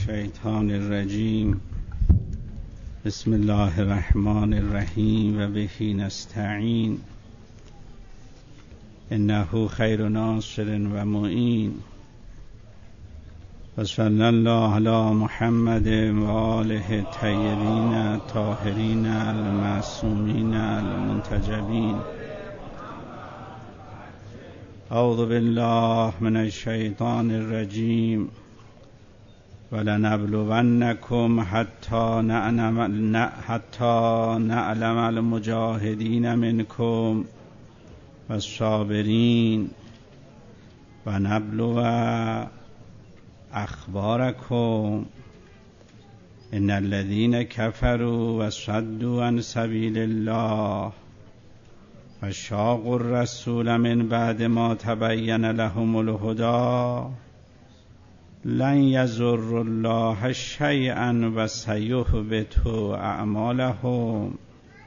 الشیطان الرجیم. بسم الله الرحمن الرحیم و به نستعین. انه خیر ناصر و معین. و صلی الله علی محمد و آله الطیبین الطاهرین المعصومین المنتجبین. اعوذ بالله من الشیطان الرجیم. ولنبلونکم حتی نعلم المجاهدین منکم والصابرین و نبلو اخبارکم. ان الذین کفروا وصدوا عن سبیل الله و شاقوا الرسول من بعد ما تبین لهم الهدی لن یضروا الله شیئا و سیحبط اعمالهم.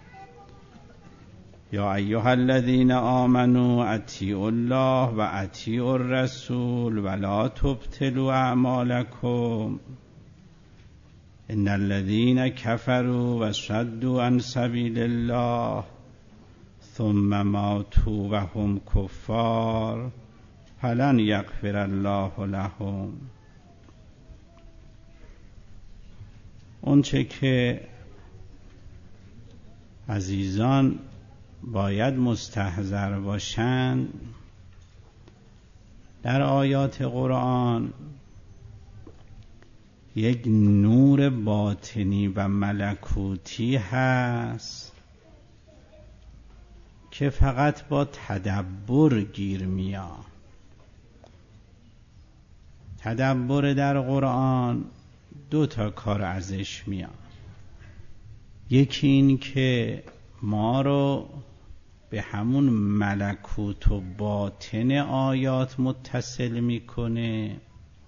یا ایها الذین آمنوا اطیعوا الله و اطیعوا الرسول ولا تبطلوا اعمالکم. ان الذین کفروا وصدوا عن سبیل الله ثم ماتوا وهم کفار فلن یغفر الله لهم. اونچه که عزیزان باید مستحضر باشند در آیات قرآن یک نور باطنی و ملکوتی هست که فقط با تدبر گیر میاد. تدبر در قرآن دو تا کار ازش میاد. یکی این که ما رو به همون ملکوت و باطن آیات متصل میکنه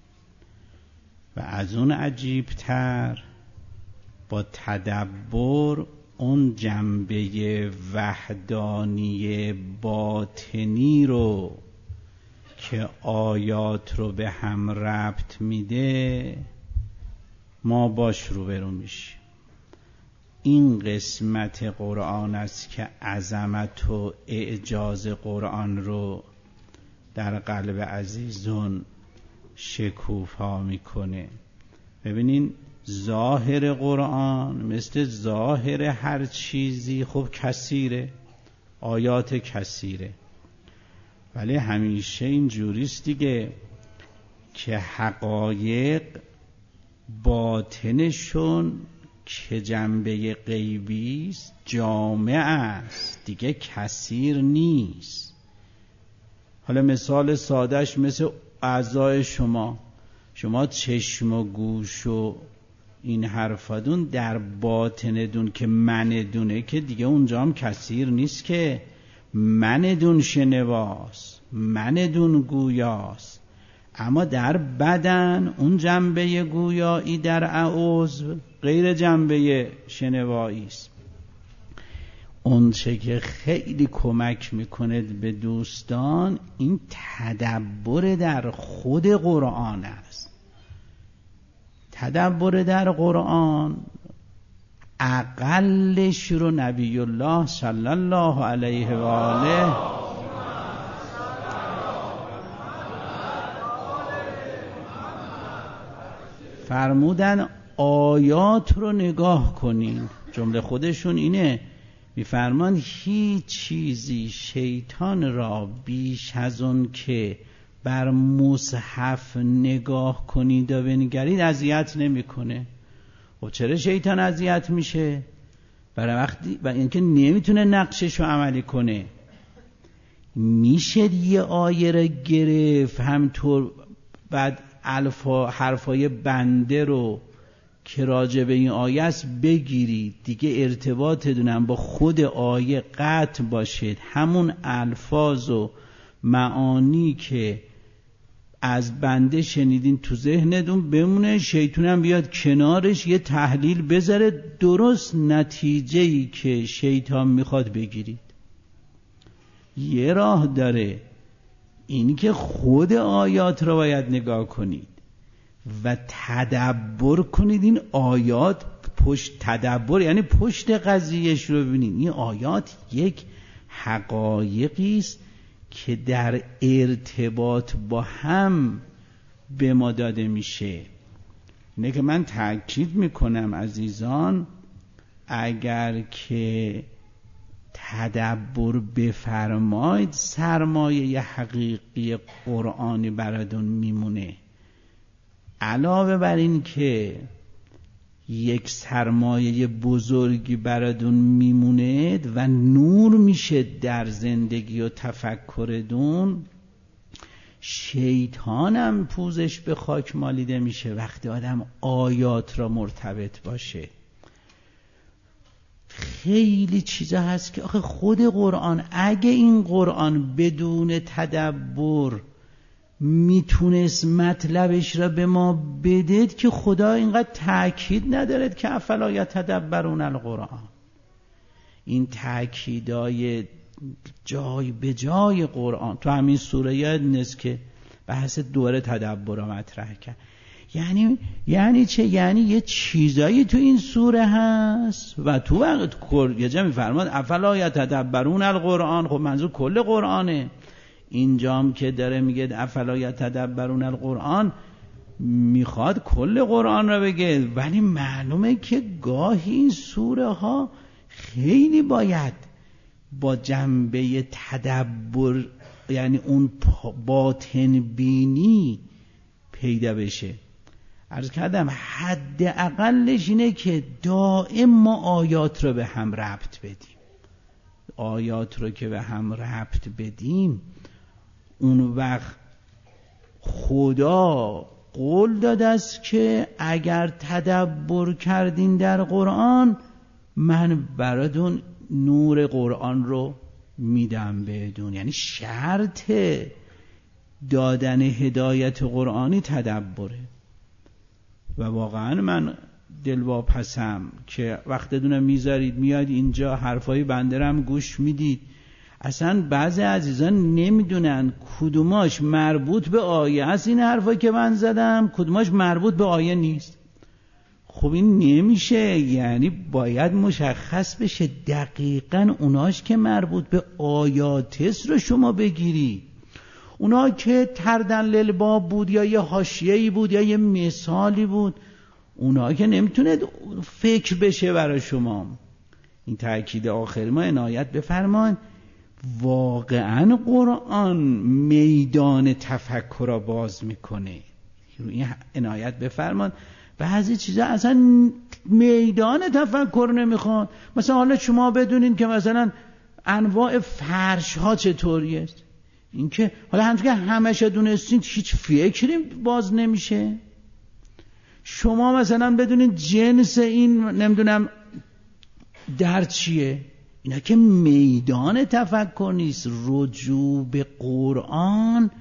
و از اون عجیبتر با تدبر اون جنبه وحدانی باطنی رو که آیات رو به هم ربط میده ما باش روبرو میشیم. این قسمت قرآن است که عظمت و اعجاز قرآن رو در قلب عزیزون شکوفا میکنه. ببینین ظاهر قرآن مثل ظاهر هر چیزی خب کثیره، آیات کثیره، ولی همیشه این جوریست دیگه که حقایق باطنشون که جنبه غیبی است جامع است دیگه، کثیر نیست. حالا مثال سادهش مثل اعضای شما چشم و گوش و این حرفادون در باطندون که مندونه که دیگه اونجا هم کثیر نیست، که مندون شنواست، مندون گویاست، اما در بدن اون جنبه گویایی در اعضو غیر جنبه شنوایی است. اون چه که خیلی کمک میکنه به دوستان این تدبر در خود قرآن است. تدبر در قرآن اقلش رو نبی الله صلی الله علیه و آله فرمودن آیات رو نگاه کنین. جمله خودشون اینه، میفرمان هیچ چیزی شیطان را بیش از اون که بر مصحف نگاه کنید و بنگرید اذیت نمیکنه. خب چرا شیطان اذیت میشه؟ برای اینکه نمیتونه نقشش رو عملی کنه. میشه یه آیه رو گرفت همطور بعد حرفای بنده رو که راجع به این آیه است بگیرید دیگه، ارتباطتون با خود آیه قطع باشید، همون الفاظ و معانی که از بنده شنیدین تو ذهنتون بمونه، شیطان هم بیاد کنارش یه تحلیل بذاره درست نتیجه‌ای که شیطان میخواد بگیرید. یه راه داره، این که خود آیات رو باید نگاه کنید. و تدبر کنید این آیات. پشت تدبر یعنی پشت قضیهش رو ببینید. این آیات یک حقایقی است که در ارتباط با هم به ما داده میشه. اینه که من تأکید میکنم عزیزان، اگر که تدبر بفرمایید سرمایه حقیقی قرآنی براتون میمونه. علاوه بر این که یک سرمایه بزرگی براتون میمونه و نور میشه در زندگی و تفکرتون، شیطانم پوزش به خاک مالیده میشه وقتی آدم آیات را مرتبط باشه. خیلی چیزا هست که آخه خود قرآن، اگه این قرآن بدون تدبر میتونست مطلبش را به ما بدید که خدا اینقدر تأکید ندارد که افلا یتدبرون القرآن. این تأکیدای جای به جای قرآن تو همین سوره یاد نیست که بحث دوره تدبر را مطرح کرد. یعنی چه؟ یعنی یه چیزایی تو این سوره هست و تو وقت یه جا میفرماد افلا یتدبرون القرآن. خب منظور کل قرآنه. اینجام که داره میگه افلا یتدبرون القرآن میخواد کل قرآن را بگه، ولی معلومه که گاهی این سوره ها خیلی باید با جنبه تدبر، یعنی اون باطن بینی پیدا بشه. عرض کردم حد اقلش اینه که دائم ما آیات رو به هم ربط بدیم. آیات رو که به هم ربط بدیم، اون وقت خدا قول داده است که اگر تدبر کردین در قرآن من براتون نور قرآن رو میدم بهتون. یعنی شرط دادن هدایت قرآنی تدبره. و واقعا من دلواپسم که وقتتون میذارید میاد اینجا حرفای بنده هم گوش میدید. اصلا بعضی عزیزان نمیدونن کدوماش مربوط به آیه است این حرفایی که من زدم، کدوماش مربوط به آیه نیست. خب این نمیشه. یعنی باید مشخص بشه دقیقاً اوناش که مربوط به آیات است رو شما بگیری. اونا که تردن للباب بود یا یه حاشیه‌ای بود یا یه مثالی بود، اونا که نمیتونه فکر بشه برای شما. این تأکید آخری ما عنایت بفرمان. واقعا قرآن میدان تفکر را باز میکنه. این عنایت بفرمان. بعضی چیزا اصلا میدان تفکر نمیخوان. مثلا حالا شما بدونین که مثلا انواع فرش ها چطوریه. این که حالا همچون که همش دونستین هیچ فکری باز نمیشه. شما مثلا بدونین جنس این نمیدونم در چیه. اینا که میدان تفکر نیست. رجوع به قرآن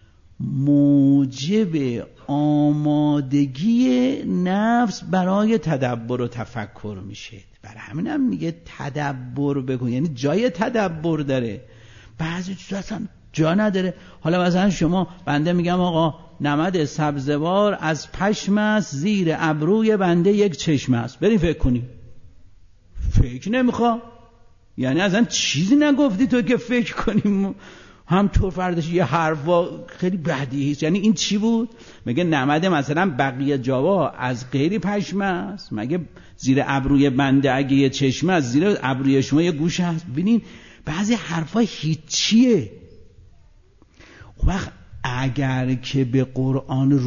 موجب آمادگی نفس برای تدبر و تفکر میشه. برای همینم میگه تدبر بکن، یعنی جای تدبر داره. بعضی چیزا اصلا جا نداره. حالا مثلا شما، بنده میگم آقا نمد سبزوار از پشم است، زیر ابروی بنده یک چشم است، بریم فکر کنیم. فکر نمیخوا. یعنی اصلا چیزی نگفتی تو که فکر کنیم. هم تو فردش یه حرفا خیلی بدیهی است. یعنی این چی بود؟ مگه نمد مثلا بقیه جاوا از غیری پشم است؟ مگه زیر ابروی بنده اگه یه چشم است، زیر ابروی شما یه گوش هست؟ ببینین بعضی حرفا هیچیه. وقت اگر که به قرآن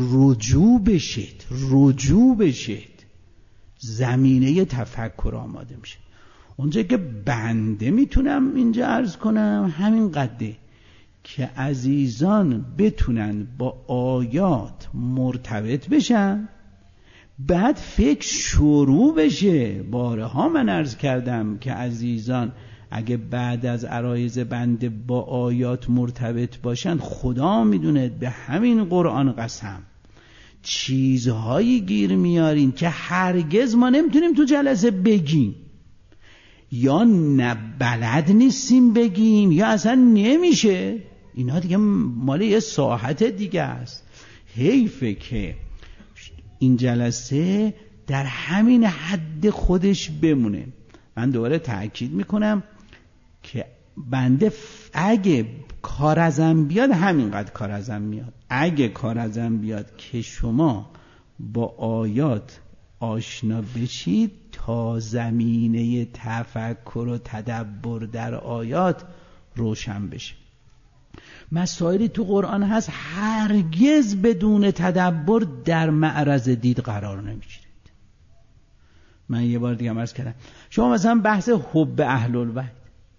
رجوع بشید زمینه تفکر آماده میشه. اونجا که بنده میتونم اینجا عرض کنم همین قدره که عزیزان بتونن با آیات مرتبط بشن، بعد فکر شروع بشه. بارها من عرض کردم که عزیزان اگه بعد از عرایض بنده با آیات مرتبط باشن، خدا میدونه به همین قرآن قسم چیزهایی گیر میارین که هرگز ما نمیتونیم تو جلسه بگیم، یا نه بلد نیستیم بگیم، یا اصلا نمیشه. اینا دیگه مال یه ساحت دیگه است. حیفه که این جلسه در همین حد خودش بمونه. من دوباره تأکید میکنم که بنده اگه کار ازم بیاد همینقدر کار ازم میاد. اگه کار ازم بیاد که شما با آیات آشنا بشید تا زمینه تفکر و تدبر در آیات روشن بشه. مسائلی تو قرآن هست هرگز بدون تدبر در معرض دید قرار نمیگیرید. من یه بار دیگه عرض کردم، شما مثلا بحث حب اهل البیت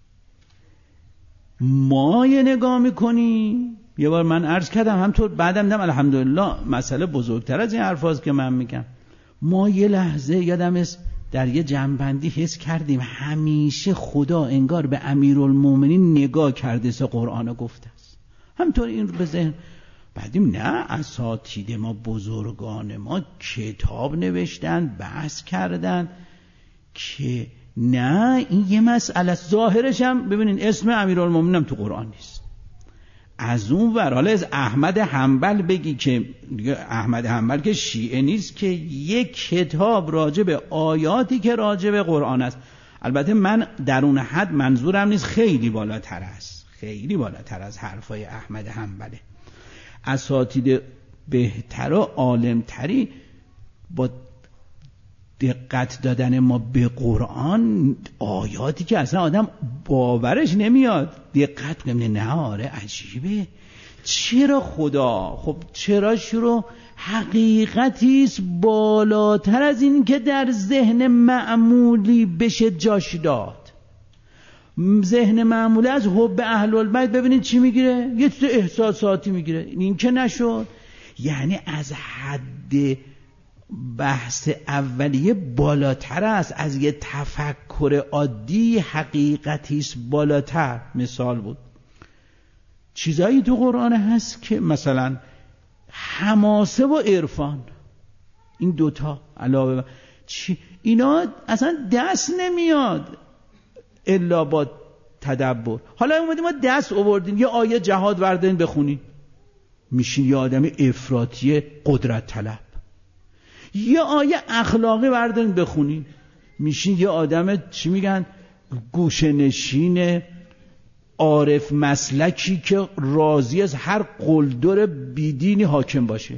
ما یه نگاه میکنیم، یه بار من عرض کردم همطور بعدم دیدم الحمدلله مسئله بزرگتر از این حرفاست که من میگم. ما یه لحظه یادم است در یه جنبندی حس کردیم همیشه خدا انگار به امیرالمومنین نگاه کرده سه قرآن گفته است. همطور این رو به ذهن بعدیم نه، اساتید ما بزرگان ما کتاب نوشتن بحث کردن که نه این یه مسئله است. ظاهرش هم ببینین اسم امیرالمومنین هم تو قرآن نیست. از اون ور حالا از احمد حنبل بگی که احمد حنبل که شیعه نیست که یک کتاب راجع به آیاتی که راجع به قرآن است. البته من در اون حد منظورم نیست، خیلی بالاتر است، خیلی بالاتر از حرفای احمد حنبله. اساتید بهتر و عالمتری با دقت دادن ما به قرآن، آیاتی که اصلا آدم باورش نمیاد دقت کنه، نه آره عجیبه، چرا خدا، خب چرا شروع حقیقتی است بالاتر از این که در ذهن معمولی بشه جاش داد. ذهن معمولی از حب اهل البیت ببینید چی میگیره، یه چیز احساساتی میگیره. این که نشد، یعنی از حد بحث اولیه بالاتر است، از یه تفکر عادی حقیقتی است بالاتر. مثال بود چیزایی تو قرآن هست که مثلا حماسه و عرفان، این دوتا علاوه اینا اصلا دست نمیاد الا با تدبر. حالا اومدیم ما دست آوردیم یه آیه جهاد وردین بخونیم، میشین یه آدم افراطی قدرت طلب. یه آیه اخلاقی وردین بخونیم، میشین یه آدم چی میگن گوشه نشین عارف مسلکی که راضی از هر قلدر بیدینی حاکم باشه.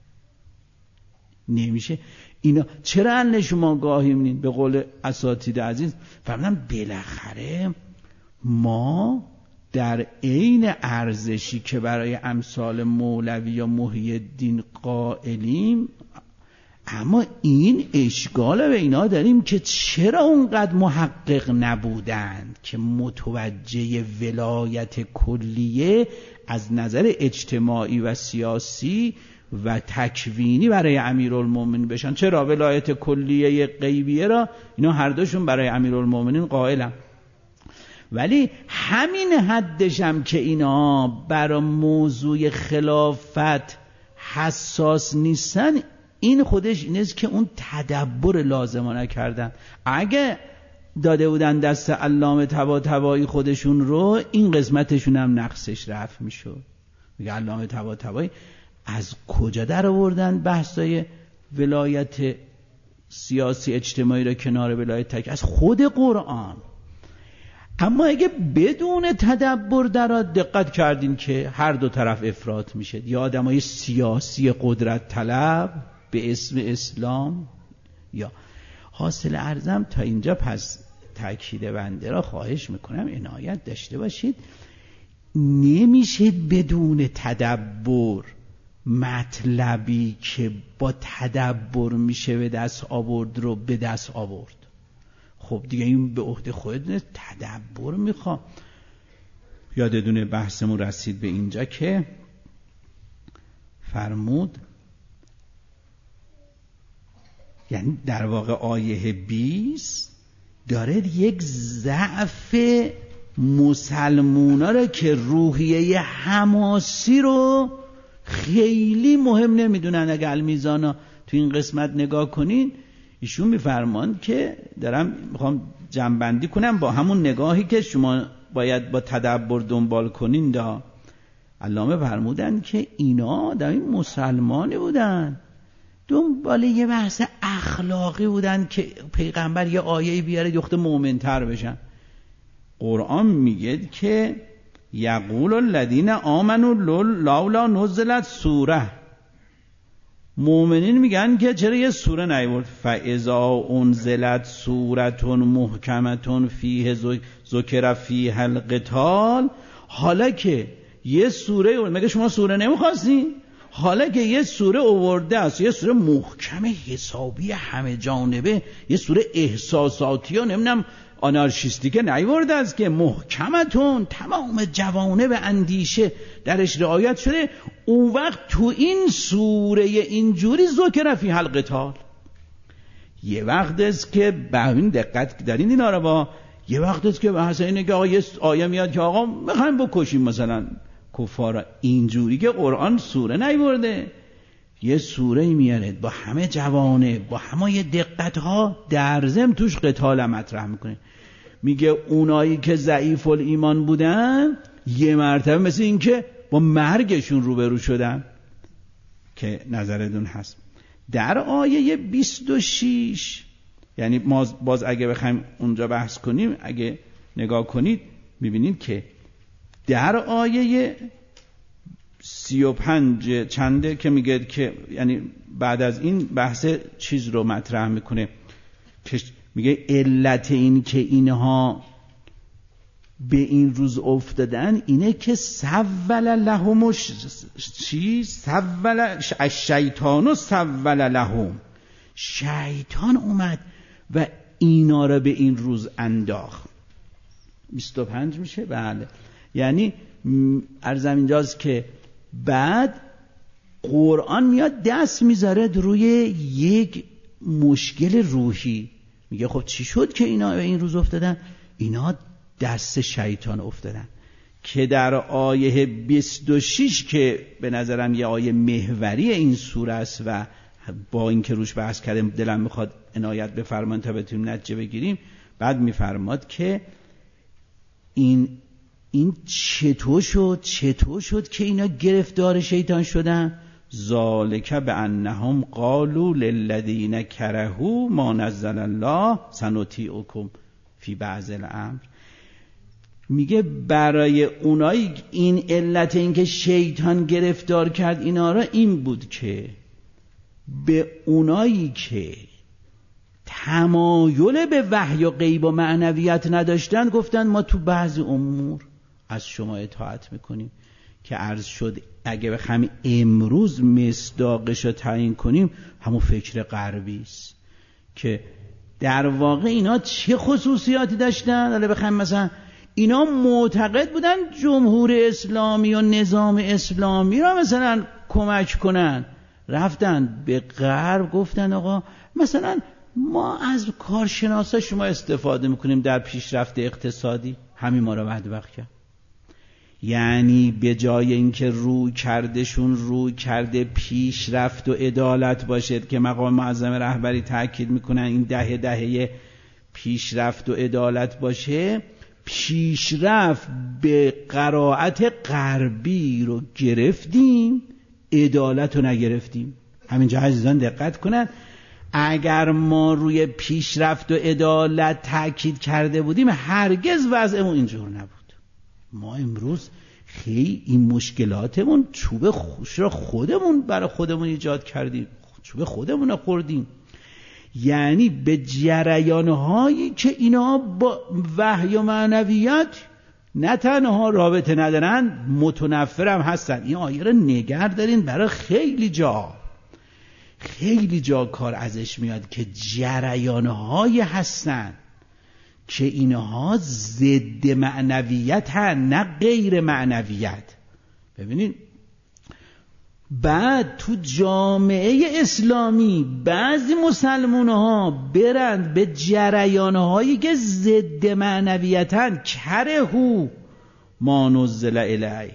نمیشه. اینا چرا ان شما گاهی می‌بینید به قول اساتید عزیز فهمیدم بالاخره ما در عین ارزشی که برای امثال مولوی یا محی الدین قائلیم، اما این اشکال به اینا داریم که چرا اونقدر محقق نبودند که متوجه ولایت کلیه از نظر اجتماعی و سیاسی و تکوینی برای امیرالمومنین بشن. چرا ولایت کلیه غیبیه را اینا هر دوشون برای امیرالمومنین قائلن، ولی همین حدشم که اینا برای موضوع خلافت حساس نیستن، این خودش اینست که اون تدبر لازمانه کردن. اگه داده بودن دست علامه طباطبایی خودشون رو، این قسمتشون هم نقصش رفع میشد. میگه علامه طباطبایی از کجا در آوردن بحثای ولایت سیاسی اجتماعی رو کنار ولایت تک؟ از خود قرآن. اما اگه بدون تدبر در دقت کردین که هر دو طرف افراط میشه، یا آدمای سیاسی قدرت طلب به اسم اسلام، یا حاصل ارزم تا اینجا. پس تاکید بنده را خواهش میکنم عنایت داشته باشید، نمیشه بدون تدبر مطلبی که با تدبر میشه به دست آورد رو به دست آورد. خب دیگه این به عهده خودت تدبر میخوام. یادتونه بحثمون رسید به اینجا که فرمود، یعنی در واقع آیه 20 داره یک ضعف مسلمونا رو که روحیه حماسی رو خیلی مهم نمیدونن. اگه المیزانا تو این قسمت نگاه کنین، ایشون میفرمان که دارم میخوام جمع‌بندی کنم با همون نگاهی که شما باید با تدبر دنبال کنین. علامه فرمودن که اینا در این مسلمانی بودن، دنبال یه بحث اخلاقی بودن که پیغمبر یه آیه بیاره دخت مؤمن‌تر بشن. قرآن میگه که یقول الذین آمنوا لولا نزلت سوره، مؤمنین میگن که چرا یه سوره نیورد. فاذا انزلت سوره محکمه فیه ذکر فیها القتال، حالا که یه سوره، مگه شما سوره نمیخواستین؟ حالا که یه سوره آورده است، یه سوره محکم حسابی همه جانبه، یه سوره احساساتی و نمیدونم آنارشیستی که نیورده است که محکمتون تمام جوانب اندیشه درش رعایت شده، اون وقت تو این سوره اینجوری ذکر فیها القتال. یه وقت است که به این دقت دارین اینا رو، با یه وقت است که بحث اینه که آقا یه آیه میاد که آقا میخوایم بکشیم مثلا کفارا، اینجوری که قرآن سوره نیورده. یه سوره میاره با همه جوانب، با همه دقت ها، در ضمن توش قتال مطرح میکنه. میگه اونایی که ضعیف الایمان بودن یه مرتبه مثل این که با مرگشون روبرو شدن که نظرتون هست. در آیه 26 یعنی ما باز اگه بخوایم اونجا بحث کنیم، اگه نگاه کنید میبینید که در آیه 35 چنده که میگه که یعنی بعد از این بحث چیز رو مطرح میکنه که میگه علت این که اینها به این روز افتادن اینه که سول لهم الشیطان سول لهم، شیطان اومد و اینا رو به این روز انداخت. 25 میشه؟ بله. یعنی عرضم اینجاست که بعد قرآن میاد دست میذاره روی یک مشکل روحی، میگه خب چی شد که اینا به این روز افتادن؟ اینا دست شیطان افتادن. که در آیه 26 که به نظرم یه آیه محوری این سوره است و با اینکه روش بحث کردیم دلم میخواد عنایت بفرمایید تا بتونیم نتیجه بگیریم. بعد میفرماد که این چطور شد که اینا گرفتار شیطان شدن؟ ذالک بانهم قالوا للذین کرهوا ما نزل الله سنطیعکم فی بعض الامر. میگه برای اونایی این علت این که شیطان گرفتار کرد اینا را این بود که به اونایی که تمایل به وحی و غیب و معنویت نداشتن گفتن ما تو بعضی امور از شما اطاعت میکنیم. که عرض شد اگه بخوایم امروز مصداقش رو تعیین کنیم همون فکر غربی است که در واقع اینا چه خصوصیاتی داشتن. حالا بخوایم مثلا اینا معتقد بودن جمهور اسلامی و نظام اسلامی را مثلا کمک کنن، رفتن به غرب گفتن آقا مثلا ما از کارشناسا شما استفاده میکنیم در پیشرفت اقتصادی، همین ما را بدبخت کرد. یعنی به جای اینکه روی کرده پیشرفت و عدالت باشد که مقام معظم رهبری تاکید میکنن این دهه پیشرفت و عدالت باشه، پیشرفت به قرائت غربی رو گرفتیم، عدالت رو نگرفتیم. همینجا عزیزان دقت کنن، اگر ما روی پیشرفت و عدالت تاکید کرده بودیم هرگز وضعمون اینجور نبود. ما امروز خیلی این مشکلاتمون چوب خوش را خودمون برای خودمون ایجاد کردیم، چوب خودمون را خوردیم. یعنی به جریانهایی که اینا با وحی و معنویت نه تنها رابطه ندارن متنفرم هستن. این آیه را نگر دارین، برای خیلی جا کار ازش میاد که جریانهایی هستن که اینها ضد معنویت هستن نه غیر معنویت. ببینید بعد تو جامعه اسلامی بعضی مسلمان‌ها برند به جریان‌هایی که ضد معنویتن، کرهو ما نزل الیه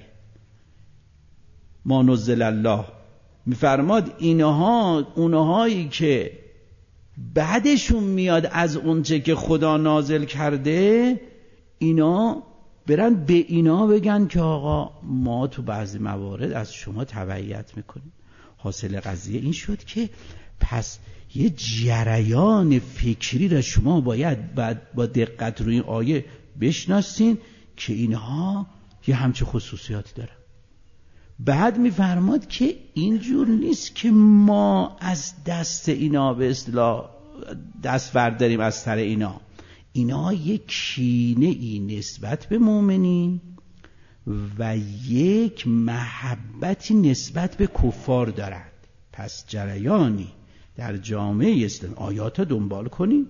ما نزل الله، میفرماد اینها اونهایی که بعدشون میاد از اونچه که خدا نازل کرده، اینا برن به اینا بگن که آقا ما تو بعضی موارد از شما تبعیت میکنیم. حاصل قضیه این شد که پس یه جریان فکری را شما باید با دقت روی این آیه بشناسین که اینها یه همچه خصوصیاتی دارن. بعد میفرماد که اینجور نیست که ما از دست اینا به اصطلاح دست برداریم از سر اینا یک کینه ای نسبت به مؤمنین و یک محبتی نسبت به کفار دارند. پس جریانی در جامعه اسلام آیات دنبال کنید.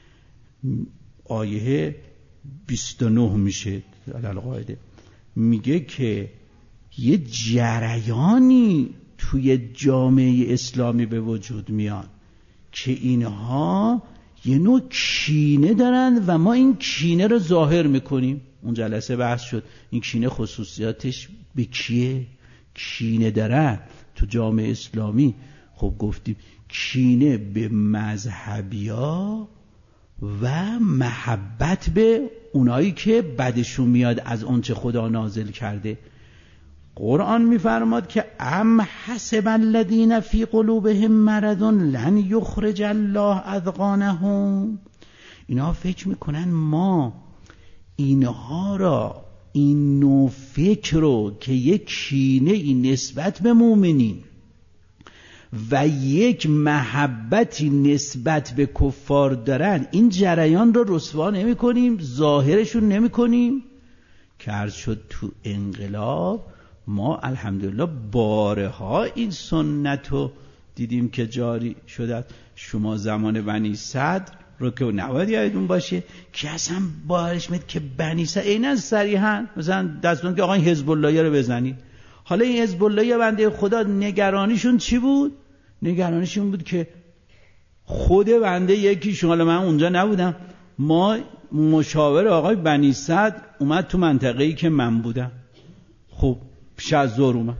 آیه 29 میشه علل قاعده میگه که یه جریانی توی جامعه اسلامی به وجود میاد که اینها یه نوع کینه دارن و ما این کینه رو ظاهر میکنیم. اون جلسه بحث شد این کینه خصوصیاتش به کیه؟ کینه دارن تو جامعه اسلامی. خب گفتیم کینه به مذهبیا و محبت به اونایی که بدشون میاد از اونچه خدا نازل کرده. قرآن میفرماد که ام حسب الذین فی قلوبهم مرض لن یخرج الله اذقانهم. اینا فکر میکنن ما اینها را این نوع فکر رو که یک کینه ای نسبت به مؤمنین و یک محبتی نسبت به کفار دارن این جریان رو رسوا نمی کنیم، ظاهرشون نمی کنیم. که عرض شد تو انقلاب ما الحمدلله بارها این سنت رو دیدیم که جاری شده. شما زمان بنی صدر رو که نباید یادتون باشه که اصلا بارش میاد که بنی صدر اینا صریحا مثلا دستون که آقای حزب اللهی رو بزنید. حالا این حزب اللهی بنده خدا نگرانیشون چی بود؟ نگرانیشون بود که خود بنده یکیشون، حالا من اونجا نبودم، ما مشاور آقای بنی صدر اومد تو منطقه‌ای که من بودم. خب پیش از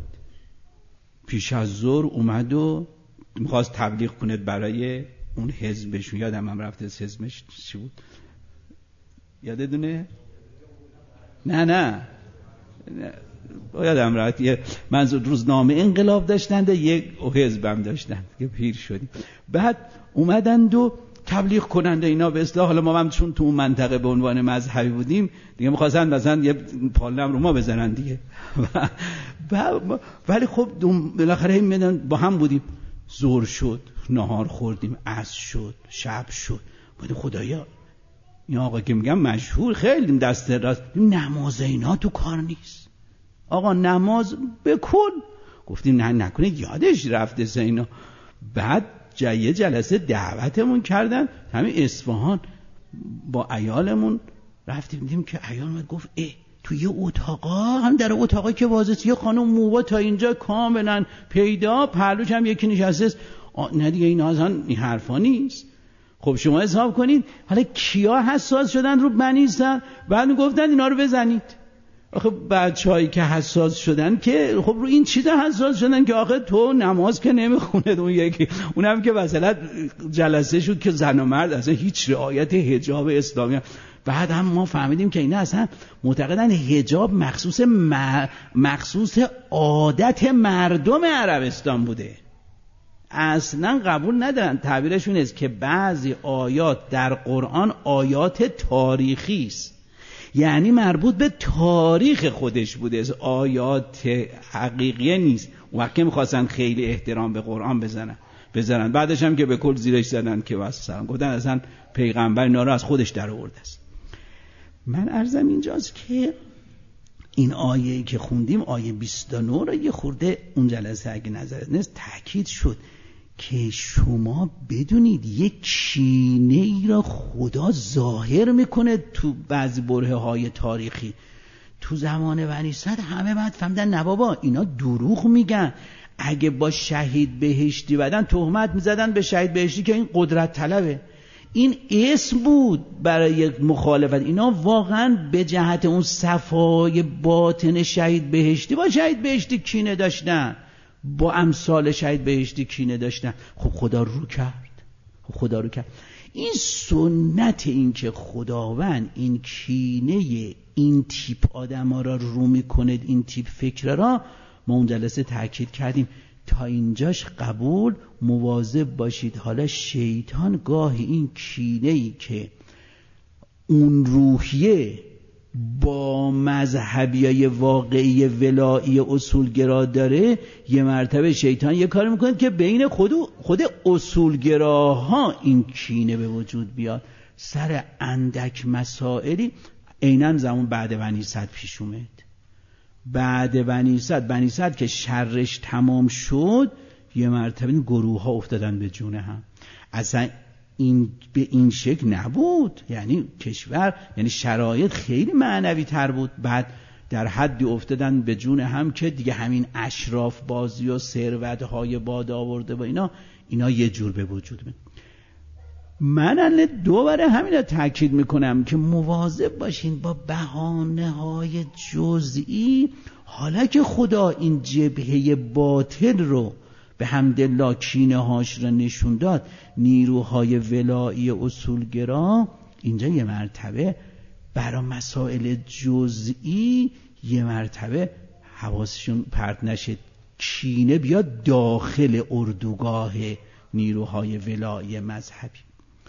ظهر اومد و میخواست تبلیغ کنه برای اون حزبشون. یادم هم رفته حزبش چی بود یادتونه؟ نه یادم رفت. من روزنامه انقلاب داشتند یک حزبم داشتند که پیر شدیم. بعد اومدند و تبلیغ کننده اینا به اصطلاح، حالا ما هم چون تو اون منطقه به عنوان مذهبی بودیم دیگه می‌خواستن مثلا یه پالم رو ما بزنن دیگه. ولی خب بالاخره میدن با هم بودیم. ظهر شد، نهار خوردیم، عصر شد، شب شد. بعد خدایا این آقا که میگم مشهور خیلی دست راست، نماز اینا تو کار نیست. آقا نماز بکن. گفتیم نه نکنه یادش رفته اینا. بعد یه جلسه دعوتمون کردن همین اصفهان با عیالمون رفتیم. دیدیم که عیال اومد گفت تو یه اتاقا هم در اتاقا که وازه یه خانم موبا تا اینجا کاملا پیدا، پهلوش هم یکی نشسته. نه دیگه این اصلا این حرفا نیست. خب شما حساب کنید حالا کیا حساس شدن رو بنی صدر؟ بعد گفتن اینا رو بزنید. آخه بچه‌هایی که حساس شدن که خب رو این چیزا حساس شدن که آخه تو نماز که نمیخونه. اون یکی اونم که مثلا جلسه شد که زن و مرد اصلا هیچ رعایت حجاب اسلامی. بعد هم ما فهمیدیم که اینا اصلا معتقدن حجاب مخصوص عادت مردم عربستان بوده. اصلا قبول ندارن. تعبیرشون است که بعضی آیات در قرآن آیات تاریخی است، یعنی مربوط به تاریخ خودش بوده، آیات حقیقیه نیست. وقتی که می‌خواستن خیلی احترام به قرآن بزنن بعدش هم که به کل زیرش زدن که واسه گفتن اصلا پیغمبر اینا رو از خودش در آورده است. من عرضم اینجاست که این آیه‌ای که خوندیم آیه 29 رو یه خورده اون جلسه اگه نظرت نیست تأکید شد که شما بدونید یک کینه ای را خدا ظاهر میکنه تو بعضی برهه‌های تاریخی. تو زمان بنی صدر همه بعد فهمیدن نه بابا اینا دروغ میگن. اگه با شهید بهشتی بدن تهمت میزدن به شهید بهشتی که این قدرت طلبه. این اسم بود برای یک مخالفت. اینا واقعا به جهت اون صفای باطن شهید بهشتی با شهید بهشتی کینه داشتن، با امثال شهید بهشتی کینه داشتن. خب خدا رو کرد. این سنت این که خداوند این کینه این تیپ آدم ها را رو میکنه، این تیپ فکر را ما اون جلسه تأکید کردیم تا اینجاش قبول، مواظب باشید. حالا شیطان گاهی این کینه‌ای که اون روحیه با مذهبیای واقعی ولایی اصولگرا داره، یه مرتبه شیطان یه کار میکنه که بین خود اصولگراها این کینه به وجود بیاد سر اندک مسائلی. عیناً زمان بعد بنی اسد پیش اومد. بعد بنی اسد که شرش تمام شد، یه مرتبه این گروه ها افتادن به جون هم. اصلا این به این شکل نبود، یعنی کشور، یعنی شرایط خیلی معنوی تر بود. بعد در حدی افتادن به جون هم که دیگه همین اشراف بازی و ثروت‌های باد آورده و اینا یه جور به وجود میاد. من دوباره همین رو تاکید میکنم که مواظب باشین با بهانه‌های جزئی. حالا که خدا این جبهه باطل رو به حمدالله کینه‌هاش رو نشون داد، نیروهای ولایی اصولگرا اینجا یه مرتبه برای مسائل جزئی یه مرتبه حواسشون پرت نشه، کینه بیاد داخل اردوگاه نیروهای ولایی مذهبی.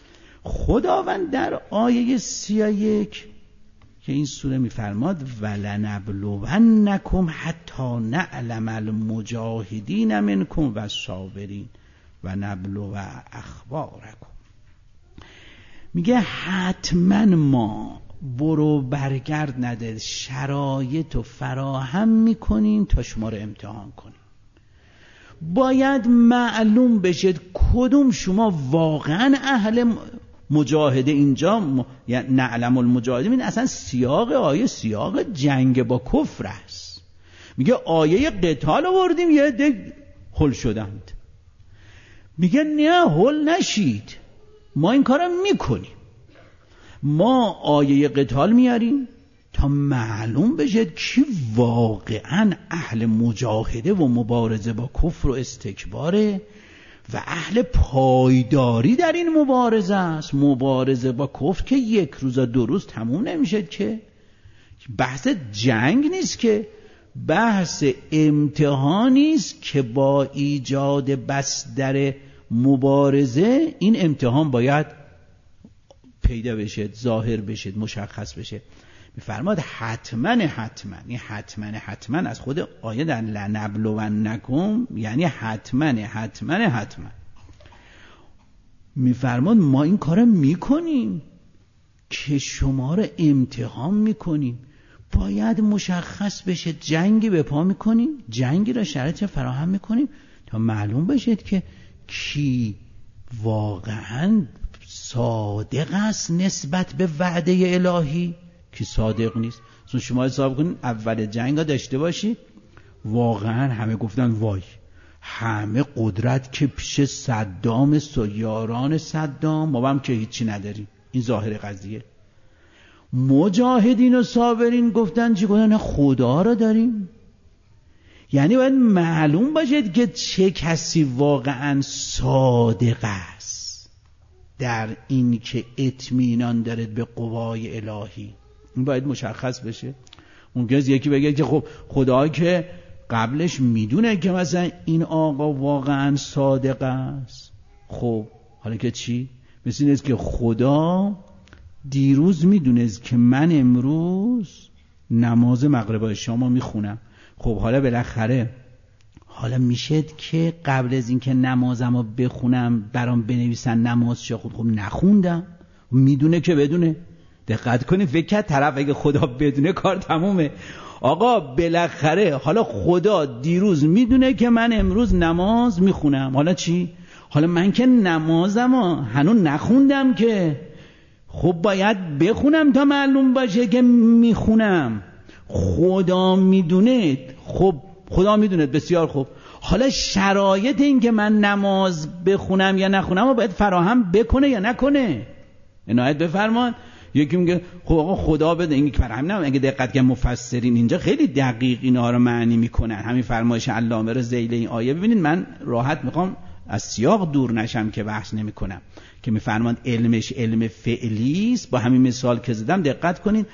خداوند در آیه 31 که این سوره میفرماد ولنبلونکم حتی نعلم المجاهدین منکم و الصابرین و نبلو اخبارکم. میگه حتما ما برو برگرد نده، شرایط رو فراهم میکنیم تا شما رو امتحان کنیم. باید معلوم بشه کدوم شما واقعا اهل مجاهده. اینجا یعنی نعلم المجاهدین، این اصلا سیاق آیه سیاق جنگ با کفر است. میگه آیه قتال آوردیم یه ده هل شدند. میگه نه هل نشید، ما این کارو میکنیم. ما آیه قتال میاریم تا معلوم بشه کی واقعا اهل مجاهده و مبارزه با کفر و استکباره و اهل پایداری در این مبارزه است. مبارزه با کفر که یک روز و 2 روز تموم نمیشه، که بحث جنگ نیست، که بحث امتحانی است که با ایجاد بصدر مبارزه این امتحان باید پیدا بشه، ظاهر بشه، مشخص بشه. میفرماد حتما این حتما از خود آیه در لنبلونکم یعنی حتما میفرماد ما این کارو میکنیم که شما رو امتحان میکنیم. باید مشخص بشه، جنگی به پا میکنیم، جنگی را شرایط فراهم میکنیم تا معلوم بشه که کی واقعا صادق است نسبت به وعده الهی، کی صادق نیست. شما حساب کنید اول جنگ ها داشته باشید، واقعا همه گفتن وای، همه قدرت که پیش صدام یاران صدام، ما هم که هیچی نداریم. این ظاهر قضیه. مجاهدین و صابرین گفتن چی؟ گفتن خدا رو داریم. یعنی باید معلوم باشد که چه کسی واقعا صادق است در این که اطمینان دارد به قوای الهی. این باید مشخص بشه. ممکنه یکی بگه که خب خدا که قبلش میدونه که مثلا این آقا واقعا صادق است. خب حالا که چی؟ مثل اینست که خدا دیروز میدونست که من امروز نماز مغرب و شام میخونم. خب حالا بالاخره حالا میشد که قبل از اینکه نمازم رو بخونم برام بنویسن نماز چه خب نخوندم. میدونه که بدونه. دقت کنید، فکر کرد طرف اگه خدا بدونه کار تمومه. آقا بالاخره حالا خدا دیروز میدونه که من امروز نماز میخونم. حالا چی؟ حالا من که نمازم هنوز نخوندم که، خب باید بخونم تا معلوم باشه که میخونم. خدا میدونه. خب خدا میدونه، بسیار خوب. حالا شرایط این که من نماز بخونم یا نخونم رو باید فراهم بکنه یا نکنه. عنایت بفرمان. یکی میگه خب آقا خدا بده. این که فرهم نه، اگه دقت کنید مفسرین اینجا خیلی دقیق اینا رو معنی میکنن. همین فرمایش علامه رو ذیل این آیه ببینید. من راحت میخوام از سیاق دور نشم که بحث نمیکنم، که میفرمان علمش علم فعلی است. با همین مثال که زدم دقت کنید.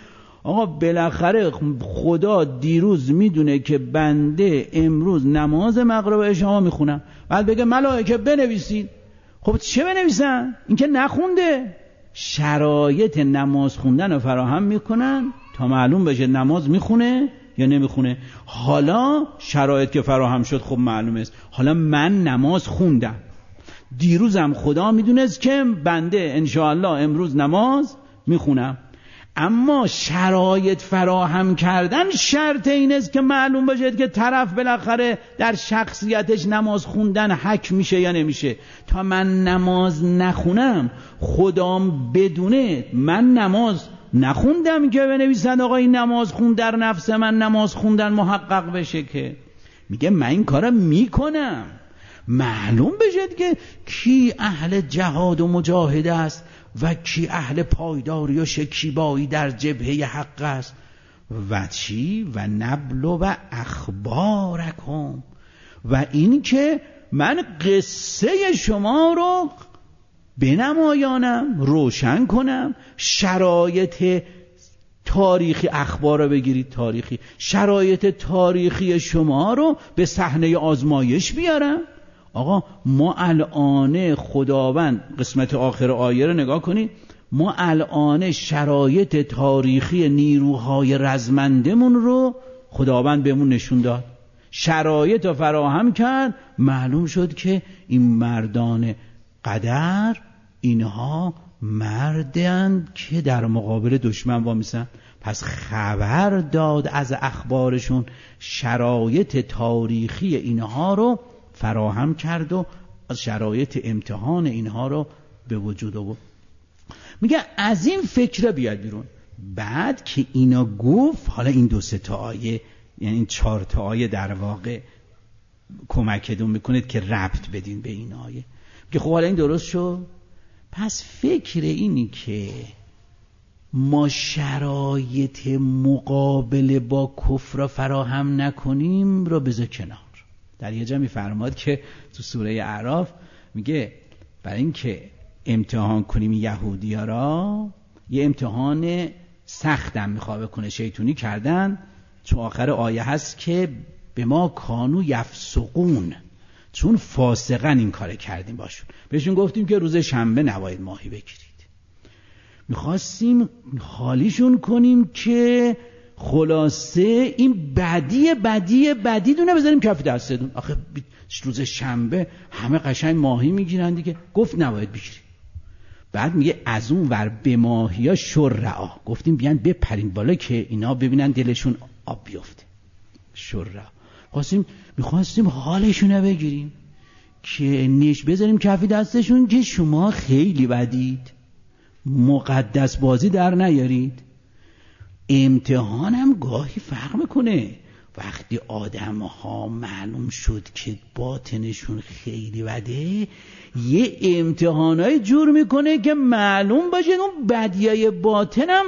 آقا بالاخره خدا دیروز میدونه که بنده امروز نماز مغرب و عشا میخونم، بعد بگه ملائکه بنویسید. خب چه بنویسن؟ این که نخونده. شرایط نماز خوندن رو فراهم میکنن تا معلوم بشه نماز میخونه یا نمیخونه. حالا شرایط که فراهم شد خب معلومه است. حالا من نماز خوندم، دیروزم خدا میدونست که بنده انشاءالله امروز نماز میخونم، اما شرایط فراهم کردن شرط این است که معلوم باشد که طرف بالاخره در شخصیتش نماز خوندن حک میشه یا نمیشه. تا من نماز نخونم خدام بدونه من نماز نخوندم که بنویسند آقا این نماز خون در نفس من نماز خوندن محقق بشه، که میگه من این کارو میکنم معلوم بشه که کی اهل جهاد و مجاهده است و کی اهل پایداری و شکیبایی در جبهه حق است. و چی؟ و نبلو و اخبارکم، و این که من قصه شما رو بنمایانم، روشن کنم. شرایط تاریخی، اخبار رو بگیرید تاریخی، شرایط تاریخی شما رو به صحنه آزمایش بیارم. آقا ما الان خداوند، قسمت آخر آیه رو نگاه کنید، ما الان شرایط تاریخی نیروهای رزمندمون رو خداوند بهمون نشون داد، شرایط رو فراهم کرد، معلوم شد که این مردان قدر اینها مردند که در مقابل دشمن وامیستن. پس خبر داد از اخبارشون، شرایط تاریخی اینها رو فراهم کرد و از شرایط امتحان اینها رو به وجود آورد. میگه از این فکر بیاد بیرون. بعد که اینا گفت، حالا این 2-3 آیه، یعنی این 4 آیه در واقع کمکتون میکنه که ربط بدین به این آیه. میگه خب حالا این درست شد، پس فکر اینی که ما شرایط مقابله با کفر فراهم نکنیم رو بذار کنار. در یه جا میفرماد که تو سوره اعراف میگه برای این که امتحان کنیم یهودی‌ها را، یه امتحان سختم میخواد بکنه، شیطونی کردن. چون آخر آیه هست که به ما کانو یفسقون، چون فاسقن این کار کردیم باشون. بهشون گفتیم که روز شنبه نباید ماهی بگیرید. میخواستیم حالیشون کنیم که خلاصه این بدی دونه بذاریم کف دستتون. آخه روز شنبه همه قشنگ ماهی میگیرن دیگه. گفت نباید بگیریم. بعد میگه از اون ور به ماهیا شرعا، گفتیم بیان بپرین بالا که اینا ببینن دلشون آب بیفته. شرعا میخواستیم حالشون بگیریم که نش بذاریم کف دستشون که شما خیلی بدید، مقدس بازی در نیارید. امتحان هم گاهی فرق میکنه. وقتی آدم ها معلوم شد که باطنشون خیلی بده، یه امتحانای جور میکنه که معلوم باشه اون بدیای باطنم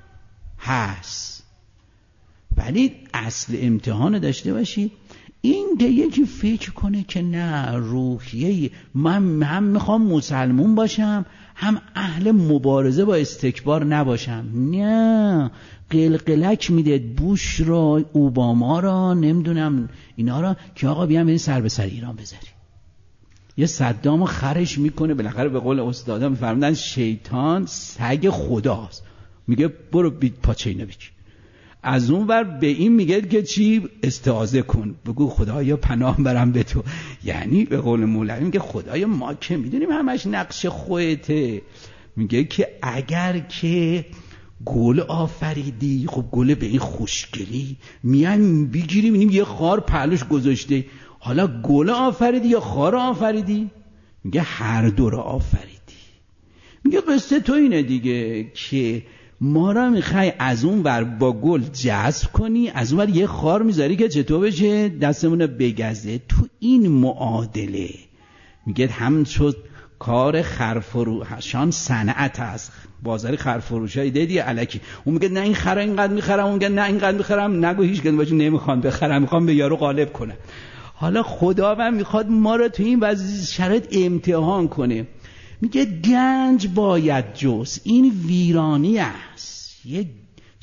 هست، ولی اصل امتحان داشته باشی. این که یکی فکر کنه که نه، روحیه من هم میخوام مسلمون باشم هم اهل مبارزه با استکبار نباشم. نه، قلقلک میده بوش را، اوباما را، نمیدونم اینا را که آقا بیان برین سر به سر ایران بذاری. یه صدامو خرش میکنه. بالاخره به قول استادا میفرمودن شیطان سگ خداست، میگه برو پاچه اینو بگی. از اون ور به این میگه که چی؟ استعاذه کن، بگو خدایا پناه برم به تو. یعنی به قول مولوی میگه خدایا ما که میدونیم همش نقش خودته. میگه که اگر که گل آفریدی، خب گل به این خوشگلی میان بگیری میبینیم یه خار پهلوش گذاشته، حالا گل آفریدی یا خار آفریدی؟ میگه هر دو رو آفریدی. میگه قصه تو اینه دیگه که ما را میخوای از اون ور با گل جذب کنی، از اون ور یه خار میذاری که چطور بشه دستمون رو بگزه. تو این معادله میگه همچون کار خرفروشان صنعت است. بازار خرفروشای دیدی الکی، اون میگه نه این خرا اینقدر میخرم، اون میگه نه اینقدر میخرم، نگو هیچ کدوم باشون نمیخوام بخرم، میخوام به یارو غالب کنم. حالا خداوند میخواد ما رو تو این وضعیت شرایط امتحان کنه. میگه گنج باید جز، این ویرانی است. یه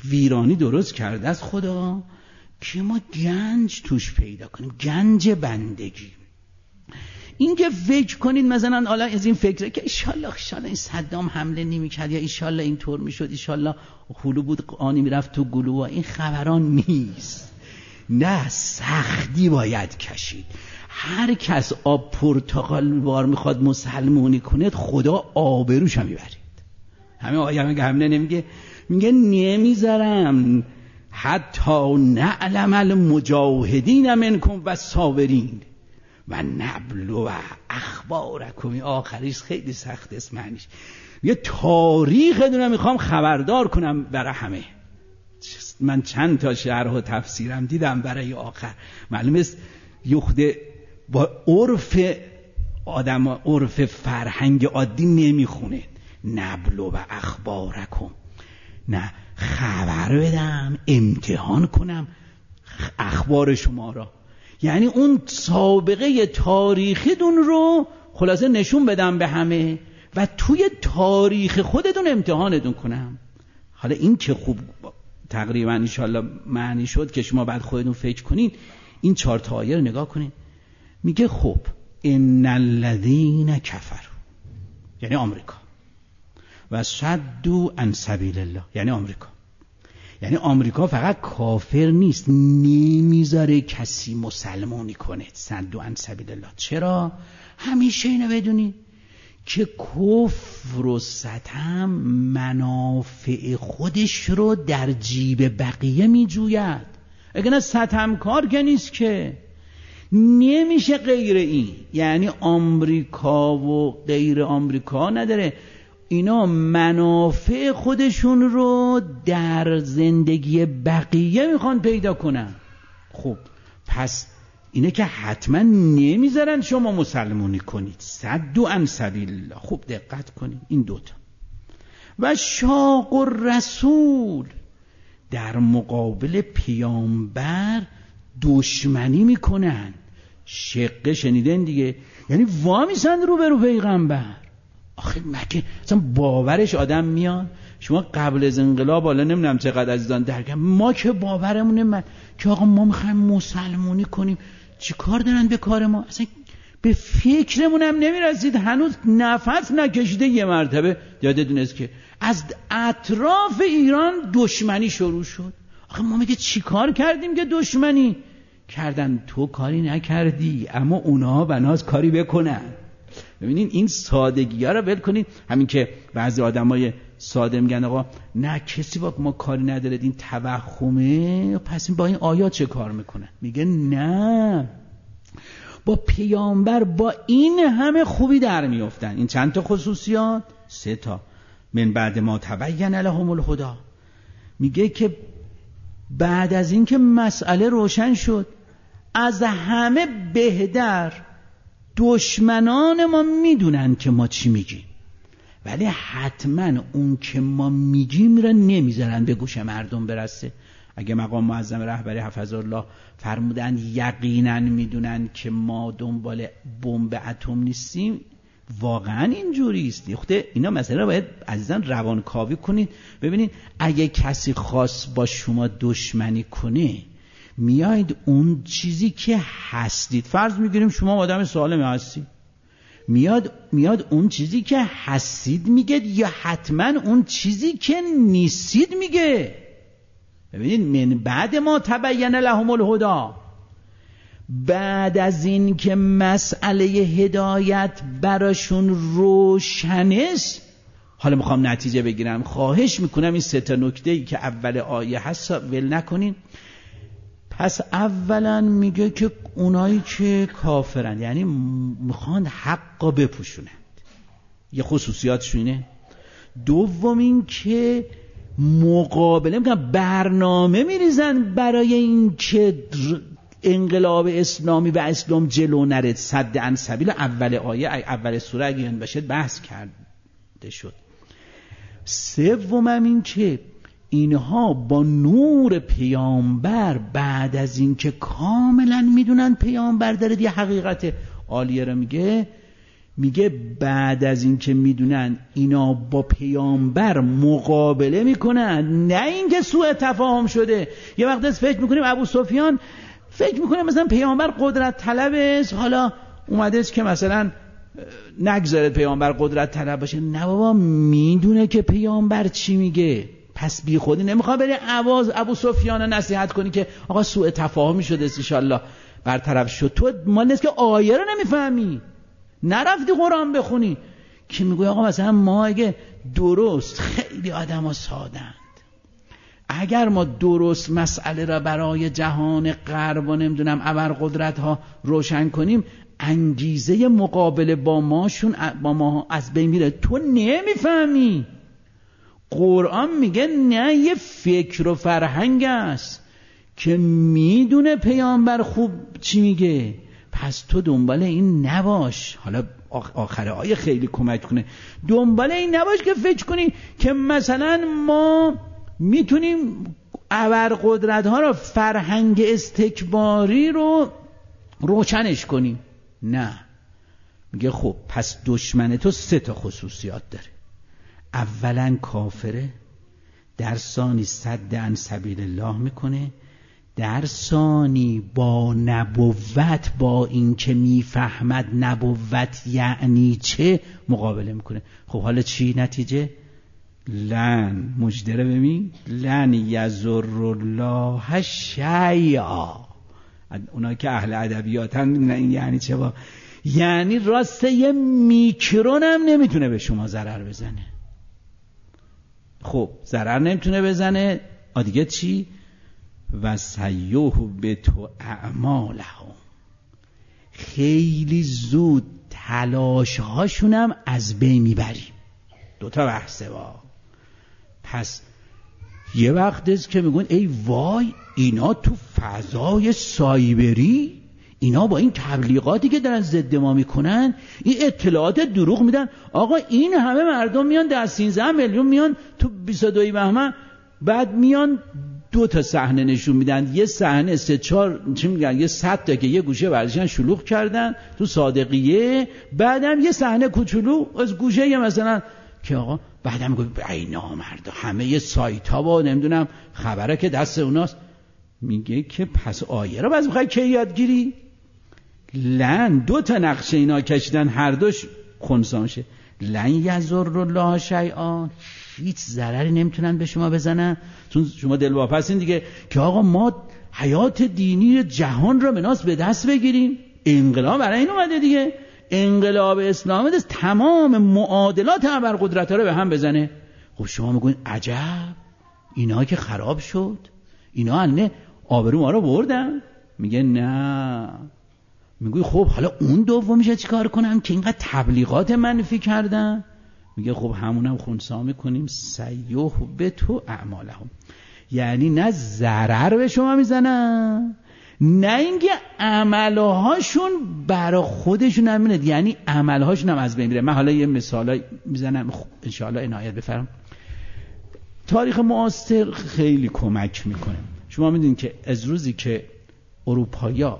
ویرانی درست کرده از خدا که ما گنج توش پیدا کنیم، گنج بندگی. این که فکر کنید مثلا حالا از این فکره که ایشالله این صدام حمله نمی‌کرد یا ایشالله اینطور میشد، ایشالله هلو بود آنی میرفت تو گلو، این خبران نیست. نه، سختی باید کشید. هر کس آب پرتقال بار میخواد مسلمونی کنه خدا آبروش هم میبرید. همه آیه میگه حمله نمیگه، میگه نمیذارم حتی نعلم المجاهدین منکم و صابرین و نبلو اخبارکم. آخریش خیلی سخت است معنیش. یه تاریخ دونم میخوام خبردار کنم برای همه. من چند تا شرح و تفسیرم دیدم برای آخر. معلوم است یخده با عرف آدم، عرف فرهنگ عادی نمیخونه. نبلو و اخبارکم، نه خبر بدم، امتحان کنم اخبار شما را، یعنی اون سابقه تاریخی دون رو خلاصه نشون بدم به همه و توی تاریخ خودتون امتحانتون کنم. حالا این که خوب تقریبا انشالله معنی شد که شما بعد خودتون فکر کنین. این 4 تا آیه رو نگاه کنین. میگه خب ان الذین کفروا، یعنی آمریکا، و صدوا عن سبیل الله، یعنی آمریکا. یعنی آمریکا فقط کافر نیست، نمیذاره کسی مسلمانی کنه. صدوا عن سبیل الله. چرا؟ همیشه اینو بدونی که کفر و ستم منافع خودش رو در جیب بقیه میجوید. اگه نه ستمکار که نیست که، نمیشه غیر این. یعنی آمریکا و غیر آمریکا نداره، اینا منافع خودشون رو در زندگی بقیه میخوان پیدا کنن. خب پس اینه که حتما نمیذارن شما مسلمونی کنید. صدوا عن سبیل الله. خوب دقت کنید این 2 تا. و شاق الرسول، در مقابل پیامبر دشمنی میکنن. شقه شنیدن دیگه، یعنی وامیسن رو به رو پیغمبر. آخه مگه اصلا باورش آدم میاد؟ شما قبل از انقلاب، حالا نمیدونم چقدر عزیزان درکم، ما که باورمونه که آقا ما میخوایم مسلمونی کنیم، چی کار دارن به کار ما؟ اصلا به فکرمون هم نمیرسید. هنوز نفس نکشیده یه مرتبه یادتون است که از اطراف ایران دشمنی شروع شد. آخه ما میگه چی کار کردیم که دشمنی کردن؟ تو کاری نکردی، اما اونها بناس کاری بکنن. ببینین این سادگی ها رو ول کنین. همین که بعضی آدمای ساده میگن آقا نه کسی با ما کاری نداره، این توهمه، پس با این آیات چه کار میکنن؟ میگه نه، با پیامبر با این همه خوبی در میافتن. این چند تا خصوصیات؟ 3 تا. من بعد ما تبین لهم الهدی، میگه که بعد از این که مسئله روشن شد، از همه بهتر دشمنان ما میدونن که ما چی میگیم، ولی حتما اون که ما میگیم را نمیذارن به گوش مردم برسه. اگه مقام معظم رهبری حفظه‌الله فرمودن یقینا میدونن که ما دنبال بمب اتم نیستیم، واقعا اینجوری است. خود اینا مثلا باید عزیزان روانکاوی کنید. ببینید اگه کسی خواست با شما دشمنی کنه، میاید اون چیزی که هستید، فرض میگیریم شما آدم سالمی هستید، میاد اون چیزی که هستید میگه، یا حتما اون چیزی که نیستید میگه. ببینید من بعد ما تبین لهم الهدی، بعد از این که مسئله هدایت براشون روشن است، حالا میخوام نتیجه بگیرم، خواهش میکنم این 3 تا نکته‌ای که اول آیه هست ول نکنین. پس اولا میگه که اونایی که کافرن، یعنی میخوان حقا بپوشونند، یه خصوصیاتشون اینه. دوم این که مقابله میکنن، برنامه میریزن برای این که انقلاب اسلامی و اسلام جلو نره. صد عن سبیل اول آیه اول سوره اگه این باشه بحث کرده شد. سوم این که اینها با نور پیامبر بعد از این که کاملا میدونن پیامبر داره یه حقیقت عالیه رو میگه، میگه بعد از این که میدونن اینا با پیامبر مقابله میکنن، نه اینکه سوء تفاهم شده. یه وقت از فکر میکنیم ابو سفیان فکر میکنه مثلا پیامبر قدرت طلب است، حالا اومده است که مثلا نگذاره پیامبر قدرت طلب باشه. نه بابا، میدونه که پیامبر چی میگه، پس بی خودی نمیخواد بری ابو سفیان نصیحت کنی که آقا سوء تفاهمی شده است ان شاء الله برطرف شد. تو مال نیست که آیه رو نمیفهمی، نرفتی قرآن بخونی که میگوی آقا مثلا ما اگه درست، خیلی آدما سادند، اگر ما درست مسئله را برای جهان غرب و نمیدونم ابرقدرت ها روشن کنیم، انگیزه مقابله با ما از بین میره. تو نمیفهمی. قرآن میگه نه، یه فکر و فرهنگ است که میدونه پیامبر خوب چی میگه، پس تو دنبال این نباش. حالا آخر آیه خیلی کمک کنه. دنبال این نباش که فکر کنی که مثلا ما میتونیم ابرقدرت ها رو، فرهنگ استکباری رو روشنش کنیم. نه، میگه خب پس دشمن تو 3 خصوصیات داره. اولا کافره، در ثانی صد عن سبیل الله میکنه، در ثانی با نبوت، با این که میفهمد نبوت یعنی چه، مقابله میکنه. خب حالا چی نتیجه؟ لن، مجدره ببین، لن یضر الله شیئا. اونا که اهل ادبیاتن یعنی چه؟ با یعنی راسته یه میکرون هم نمیتونه به شما ضرر بزنه. خب ضرر نمیتونه بزنه، دیگه چی؟ و سیوه به تو اعمالهم، خیلی زود تلاش هاشونم از بین میبریم. 2 بحثه با. پس یه وقت است که میگن ای وای، اینا تو فضای سایبری، اینا با این تبلیغاتی که دارن ضد ما میکنن، این اطلاعات دروغ میدن. آقا این همه مردم میان، در 13 میلیون میان تو 22 بهمن، بعد میان 2 صحنه نشون میدن. یه صحنه 3-4 چی میگن، یه 100 تا که یه گوشه ورزشن شلوغ کردن تو صادقیه، بعدم یه صحنه کوچولو از گوشه یه مثلا که آقا بعدم میگه ای نامردا، همه یه سایت ها با نمیدونم خبره که دست اوناست. میگه که پس آیه رو باز میخوای کی یادگیری؟ لن 2 نقشه اینا کشیدن، هر دوش خنثی میشه. لن یضر الله شیئا، هیچ ضرری نمیتونن به شما بزنن. چون شما دلواپسین دیگه که آقا ما حیات دینی جهان رو مناس به دست بگیریم. انقلاب برای این اومده دیگه، انقلاب اسلامی دست تمام معادلات ابرقدرت‌ها رو به هم بزنه. خب شما میگوین عجب، اینا که خراب شد، اینا الان آبرو ما رو بردن. میگه نه. میگوی خب حالا اون دومیشه چیکار کنم که اینقدر تبلیغات منفی کردن؟ میگه خب همونم خنثی میکنیم، سیوه به تو اعمالهم. یعنی نه ضرر به شما میزنن، نه اینکه عملهاشون برای خودشون هم میاد، یعنی عملهاشون هم از بین میره. من حالا یه مثال میزنم انشاءالله عنایت بفرم. تاریخ معاصر خیلی کمک میکنه. شما میدونید که از روزی که اروپایی‌ها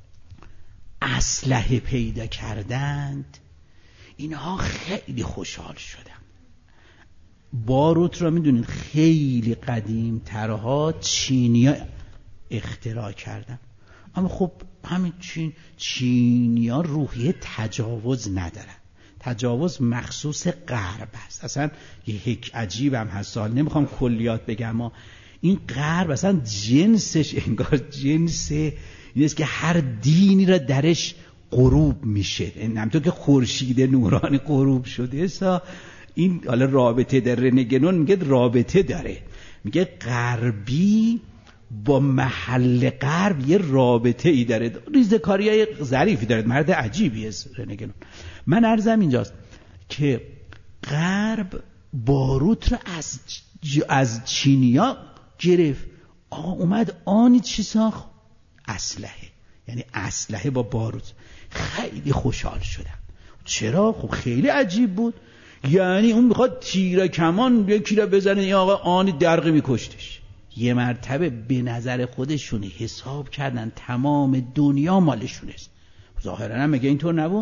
اسلحه پیدا کردند، اینها خیلی خوشحال شدن. باروت را میدونید خیلی قدیم ترها چینی‌ها اختراع کردن. اما خب همین چینی‌ها روحیه تجاوز ندارن. تجاوز مخصوص غرب است. اصلا یک عجیب هم هست، نمیخوام کلیات بگم، اما این غرب اصلا جنسش انگار جنس اینست که هر دینی را درش غروب میشه. همونطور که خورشید نورانی غروب شده این حالا رابطه در رنگنون میگه رابطه داره، میگه غربی با محل غرب یه رابطه ای داره، ریزکاریای ظریفی داره. مرد عجیبی است رنگنون. من عرضم اینجاست که غرب باروت رو از چینیا گرفت. آقا اومد آنی چی ساخت؟ اسلحه. یعنی اسلحه با باروت. خیلی خوشحال شدم. چرا؟ خب خیلی عجیب بود. یعنی اون میخواد تیر کمان یکی را بزنه، این آقا آنی درقی میکشتش. یه مرتبه به نظر خودشون حساب کردن تمام دنیا مالشون است. ظاهرا هم میگه اینطور نبود.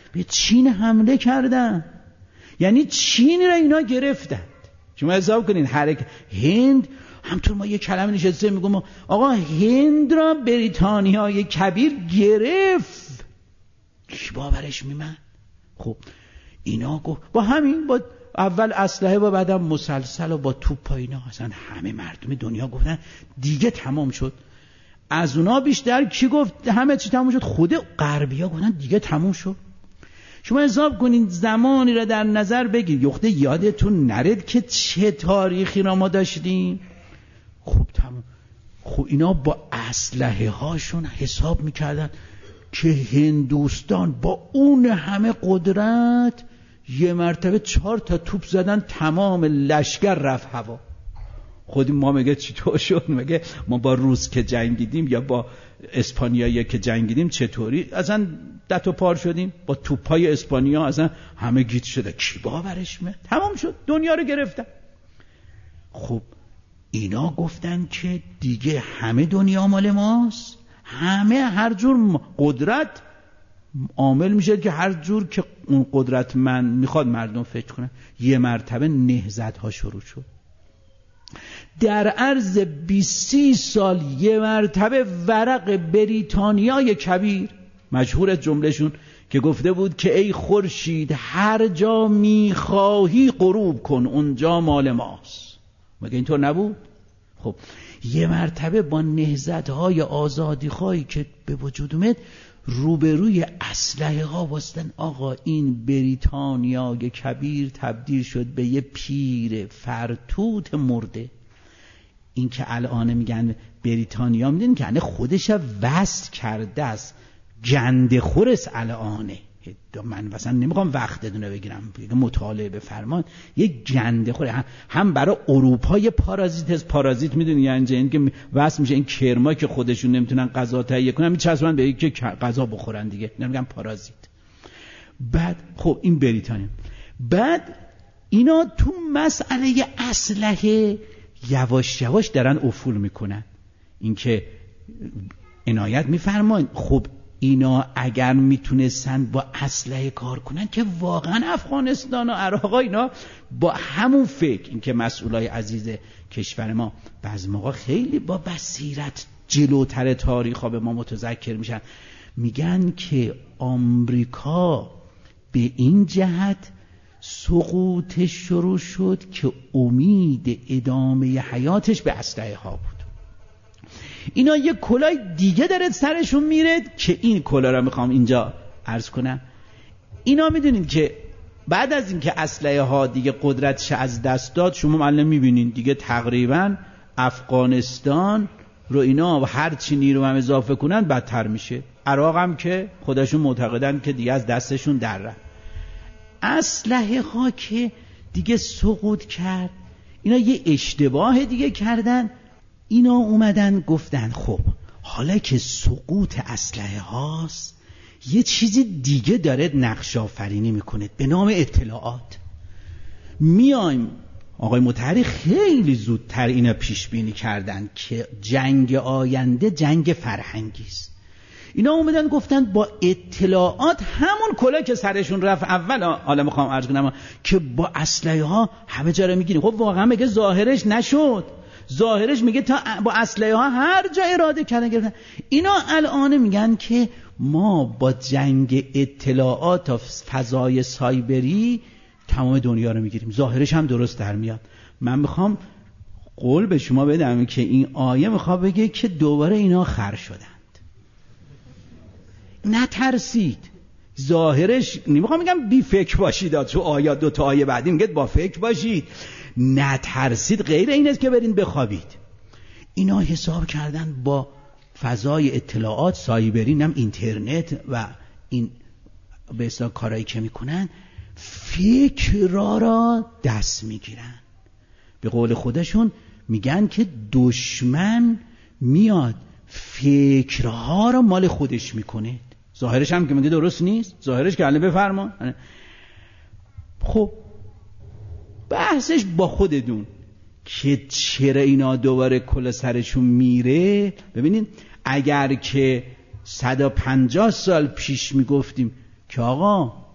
به چین حمله کردن، یعنی چین را اینا گرفتند. شما حساب کنین هند همطور ما یه کلمه نشسته میگم آقا هند را بریتانیای کبیر گرفت، کی باورش میمن؟ خب اینا گفت با همین، با اول اسلحه و بعدم مسلسل و با توپ و اینا، اصلا همه مردم دنیا گفتن دیگه تمام شد. از اونا بیشتر کی گفت همه چی تمام شد؟ خود غربی‌ها گفتن دیگه تمام شد. شما حساب کنین زمانی را در نظر بگیر، یخته یادتون نرد که چه تاریخی را ما داشتیم. خب تمام. خب اینا با اسلحه هاشون حساب میکردن که هندوستان با اون همه قدرت یه مرتبه 4 تا توپ زدن تمام لشکر رفت هوا. خودی ما میگه چطور شد؟ میگه ما با روس که جنگیدیم یا با اسپانیایی که جنگیدیم چطوری اصلا دت و پار شدیم؟ با توپای اسپانیا اصلا همه گیج شده. کی باورش میاد؟ تمام شد، دنیا رو گرفتن. خب اینا گفتن که دیگه همه دنیا مال ماست، همه هر جور قدرت عامل میشه که هر جور که اون قدرت من میخواد مردم فکر کنن. یه مرتبه نهضت ها شروع شد. در عرض 20 سال یه مرتبه ورق بریتانیای کبیر، مشهور جملهشون که گفته بود که ای خورشید هر جا میخواهی غروب کن اونجا مال ماست، مگه اینطور نبود؟ خب یه مرتبه با نهضت‌های آزادی‌خواهی که به وجود اومد روبروی اسلحه ها واسطن. آقا این بریتانیای کبیر تبدیل شد به یه پیر فرتوت مرده. این که الان میگن بریتانیا، میدونین که خودش وصل کرده است، گنده خورس الانه. من مثلا نمیخوام وقت دونه بگیرم، مطالعه بفرمان. یه گنده خوره هم برای اروپا یه پارازیت هست. پارازیت میدونی یعنی این که واسه میشه این کرما که خودشون نمیتونن غذا تهیه کنن میچسبن به اینکه غذا بخورن دیگه، نمیگم پارازیت. بعد خب این بریتانیا، بعد اینا تو مسئله اسلحه یواش یواش دارن افول میکنن. این که عنایت میفرمایید خب اینا اگر میتونستن با اسلحه کار کنن که واقعا افغانستان و عراق اینا با همون فکر، این که مسئولای عزیز کشور ما بعضی موقع خیلی با بصیرت جلوتر تاریخ ها به ما متذکر میشن، میگن که آمریکا به این جهت سقوطش شروع شد که امید ادامه حیاتش به اسلحه ها بود. اینا یه کلاه دیگه داره سرشون میره که این کلاه رو میخوام اینجا عرض کنم. اینا میدونین که بعد از اینکه اسلحه ها دیگه قدرتش از دست داد، شما معلوم میبینین دیگه تقریبا افغانستان رو اینا هر چی نیرو هم اضافه کنن بدتر میشه. عراق هم که خودشون معتقدن که دیگه از دستشون در رفت. اسلحه ها که دیگه سقوط کرد، اینا یه اشتباه دیگه کردن. اینا اومدن گفتن خب حالا که سقوط اسلحه هاست، یه چیزی دیگه داره نقش آفرینی میکنه به نام اطلاعات. میایم آقای مطهری خیلی زودتر اینا پیش بینی کردن که جنگ آینده جنگ فرهنگی است. اینا اومدن گفتن با اطلاعات همون کلا که سرشون رفت اول، حالا میخوام عرض کنم که با اسلحه ها همه جا رو میگیریم. خب واقعا میگه ظاهرش نشد، ظاهرش میگه تا با اسلحه ها هر جا اراده کردن گرفتن. اینا الان میگن که ما با جنگ اطلاعات و فضای سایبری تمام دنیا رو میگیریم. ظاهرش هم درست در میاد. من میخوام قول به شما بدم که این آیه میخواد بگه که دوباره اینا خر شدند. نترسید. ظاهرش نمیخوام بگم بی فکر باشید، تو آیات 2 تا آیه بعدی میگه با فکر باشید. نترسید غیر این است که برین بخوابید. اینا حساب کردن با فضای اطلاعات سایبری، نم اینترنت و این به اصطلاح کارهایی که میکنن، فکر را دست میگیرن. به قول خودشون میگن که دشمن میاد فکرها را مال خودش میکنه. ظاهرش هم که میگه درست نیست، ظاهرش که الان بفرما. خب بحثش با خودتون که چرا اینا دوباره کل سرشون میره. ببینید اگر که 150 سال پیش میگفتیم که آقا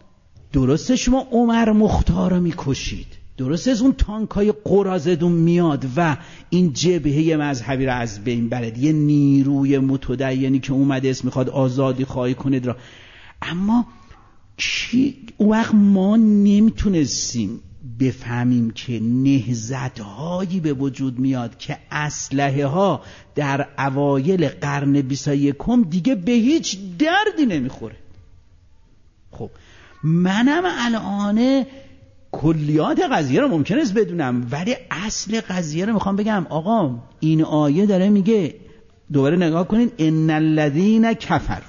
درسته شما عمر مختار رو میکشید، درسته از اون تانکای قرازدون میاد و این جبهه مذهبی رو از بین برد، یه نیروی متدینی که اومده اسم میخواد آزادی خواهی کنید را، اما اون وقت ما نمیتونستیم بفهمیم که نهضت‌هایی به وجود میاد که اسلحه ها در اوایل قرن 21 دیگه به هیچ دردی نمیخوره. خب منم الان کلیات قضیه رو ممکنه است بدونم، ولی اصل قضیه رو میخوام بگم. آقا این آیه داره میگه، دوباره نگاه کنین، ان الذین کفروا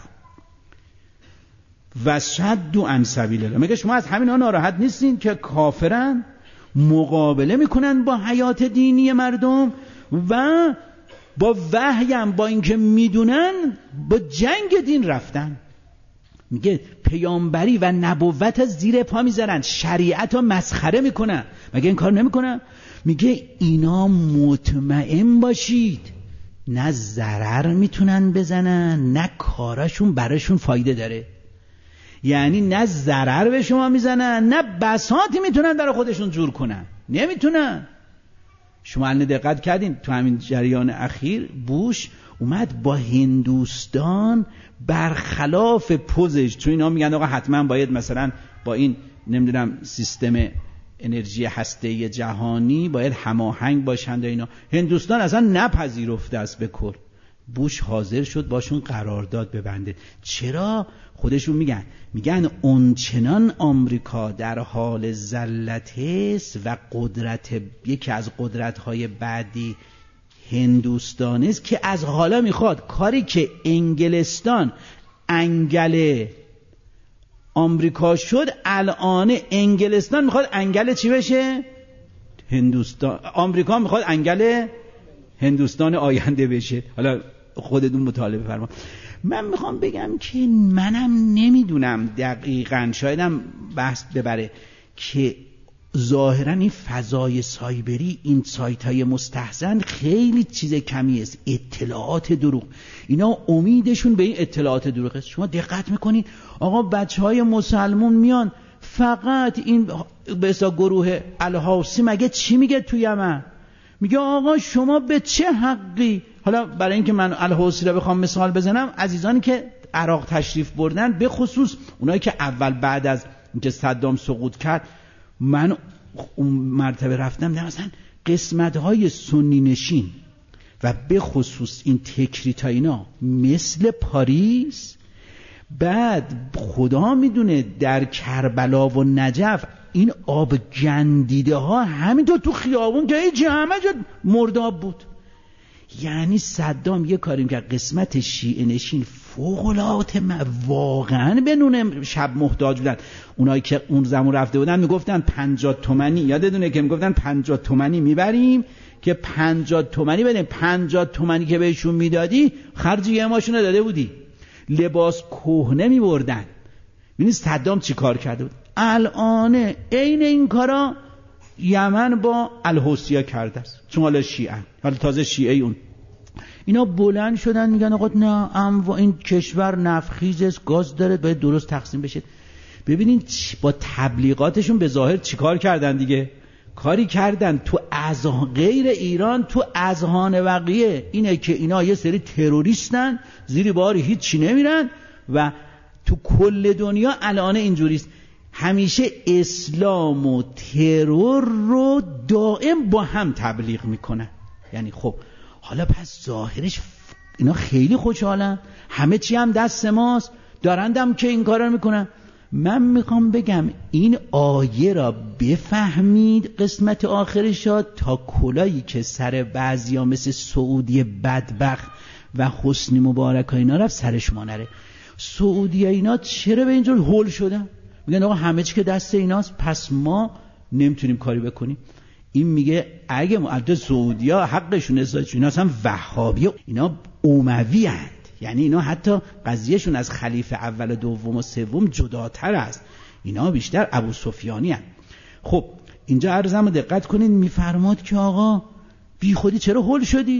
و صدوا عن سبیل الله. میگه شما از همین ها ناراحت نیستین که کافرن، مقابله میکنن با حیات دینی مردم و با وحی هم با اینکه میدونن با جنگ دین رفتن. میگه پیامبری و نبوت زیر پا میذارن، شریعت رو مسخره میکنن. مگه این کار نمیکنن؟ میگه اینا مطمئن باشید نه ضرر میتونن بزنن نه کاراشون براشون فایده داره. یعنی نه ضرر به شما میزنن نه بساطی میتونن برای خودشون جور کنن، نمیتونن. شما الان دقت کردین تو همین جریان اخیر بوش اومد با هندوستان برخلاف پوزش، چون اینا میگن آقا حتما باید مثلا با این نمیدونم سیستم انرژی هسته‌ای جهانی باید هماهنگ باشند و اینا، هندوستان اصلا نپذیرفته است به کل. بوش حاضر شد باشون قرارداد ببنده. چرا؟ خودشون میگن اونچنان آمریکا در حال ذلت است و قدرت، یکی از قدرت‌های بعدی هندوستان است که از حالا میخواد کاری که انگلستان انگل آمریکا شد، الان انگلستان میخواد انگل چی بشه؟ هندوستان. آمریکا میخواد انگل هندوستان آینده بشه. حالا خودتون مطالعه فرما. من میخوام بگم که منم نمیدونم دقیقاً، شایدم بحث ببره که ظاهراً این فضای سایبری، این سایت‌های مستحسن خیلی چیز کمی است، اطلاعات دروغ، اینا امیدشون به این اطلاعات دروغ است. شما دقت میکنید آقا بچهای مسلمون میان فقط این به اصطلاح گروه الحوثی مگه چی میگه تو یمن؟ میگه آقا شما به چه حقی، حالا برای اینکه من الحوثی رو بخوام مثال بزنم، عزیزانی که عراق تشریف بردن، به خصوص اونایی که اول بعد از اینکه صدام سقوط کرد، من اون مرتبه رفتم، نه مثلا قسمت‌های سنی نشین و به خصوص این تکریتا اینا مثل پاریس، بعد خدا میدونه در کربلا و نجف این آب گندیده ها همینطور تو خیابون که هیچ همه جا مرداب بود. یعنی صدام یه کاریم که قسمت شیعه نشین فوق‌العاده واقعا به نون شب محتاج بودن. اونایی که اون زمان رفته بودن میگفتن 50 تومانی، یادتونه که میگفتن 50 تومانی میبریم که 50 تومانی بدیم، 50 تومانی که بهشون میدادی خرج یه ماشین داده بودی، لباس کهنه میبردن. ببینید صدام چی کار کرده بود. الان عین این کارا یمن با الحوثی‌ها کرده است، چون حالا شیعه، حالا تازه شیعه اون اینا بلند شدن میگن آقا نه این کشور نفتخیز است، گاز داره، باید درست تقسیم بشه. ببینین با تبلیغاتشون به ظاهر چیکار کردن دیگه؟ کاری کردن تو غیر ایران، تو اذهان بقیه اینه که اینا یه سری تروریستن، زیر بار هیچ چی نمیرن و تو کل دنیا الان اینجوریست. همیشه اسلام و ترور رو دائم با هم تبلیغ میکنن. یعنی خب حالا پس ظاهرش اینا خیلی خوشحالن، همه چی هم دست ماست، دارندم که این کارا میکنن. من میخوام بگم این آیه را بفهمید، قسمت آخرش تا کلایی که سر بعضیا مثل سعودی بدبخت و حسنی مبارک اینا رفت سر شما نره. سعودی اینا چرا به اینجور هول شدن؟ میگن آقا همه چی که دست ایناست، پس ما نمیتونیم کاری بکنیم. این میگه اگه معدد سعودیا حقشون ازداد، اینا اصلا وهابی، اینا اموی هست، یعنی اینا حتی قضیهشون از خلیفه اول و دوم و سوم جداتر است، اینا بیشتر ابو سفیانی هست. خب اینجا عرضم دقت کنید، میفرماد که آقا بی خودی چرا هول شدید؟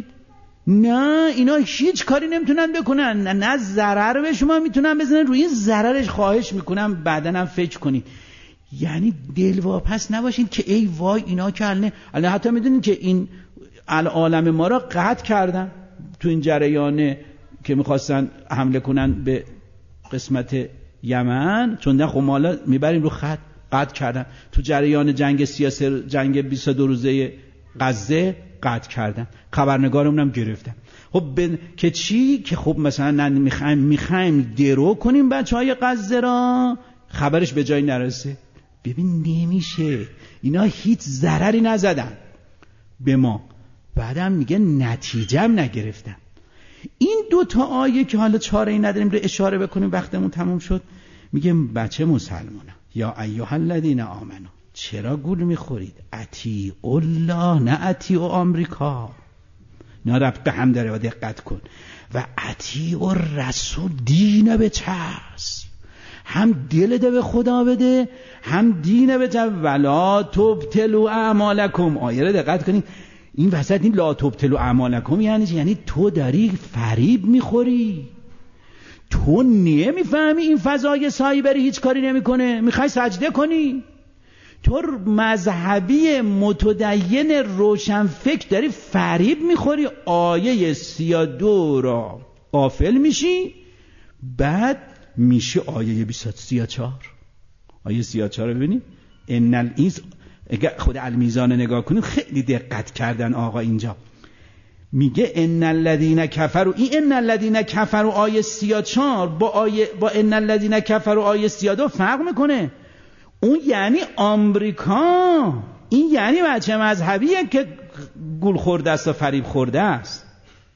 نه اینا هیچ کاری نمیتونن بکنن، نه ضرر به شما میتونن بزنن، روی این ضررش خواهش میکنم بعدن هم فکر کنید. یعنی دلواپس نباشین که ای وای اینا که الان حتی میدونین که این العالم ما را قطع کردن تو این جریان که میخواستن حمله کنن به قسمت یمن، چون خب ما میبریم رو خط، قطع کردن. تو جریان جنگ سیاسی، جنگ 22 روزه غزه قطع کردن، خبرنگارمون هم گرفتن. خب که چی؟ که خب مثلا میخوایم درو کنیم بچهای غزه را، خبرش به جای نرسه. ببین نمیشه، اینا هیچ ضرری نزدن به ما، بعدم میگه نتیجه هم نگرفتن. این 2 آیه که حالا چاره‌ای نداریم رو اشاره بکنیم، وقتمون تموم شد. میگه بچه مسلمانان یا ایها الذین آمنو، چرا گول میخورید؟ اطیع الله نه اطیع آمریکا. نه ربط به هم داره و دقت کن. و اطیع الرسول، دین به چسب، هم دل ده به خدا بده هم دین به چسب. ولا تبطلوا اعمالکم. آیه رو دقت کنید، این وسط این لا تبطلوا اعمالکم یعنی چی؟ یعنی تو داری فریب میخوری، تو نمیفهمی این فضای سایبری هیچ کاری نمیکنه، میخوای سجده کنی. تو مذهبی متدین روشنفکر داری فریب میخوری، آیه 32 را غافل میشی، بعد میشه آیه 34. آیه 34 رو ببینید. اگه خود المیزان نگاه کنیم خیلی دقت کردن آقا اینجا. میگه ان الذین کفروا، این ان الذین کفروا آیه 34 با ان الذین کفروا آیه 32 فرق میکنه. اون یعنی آمریکا، این یعنی بچه مذهبیه که گول خورده است و فریب خورده است.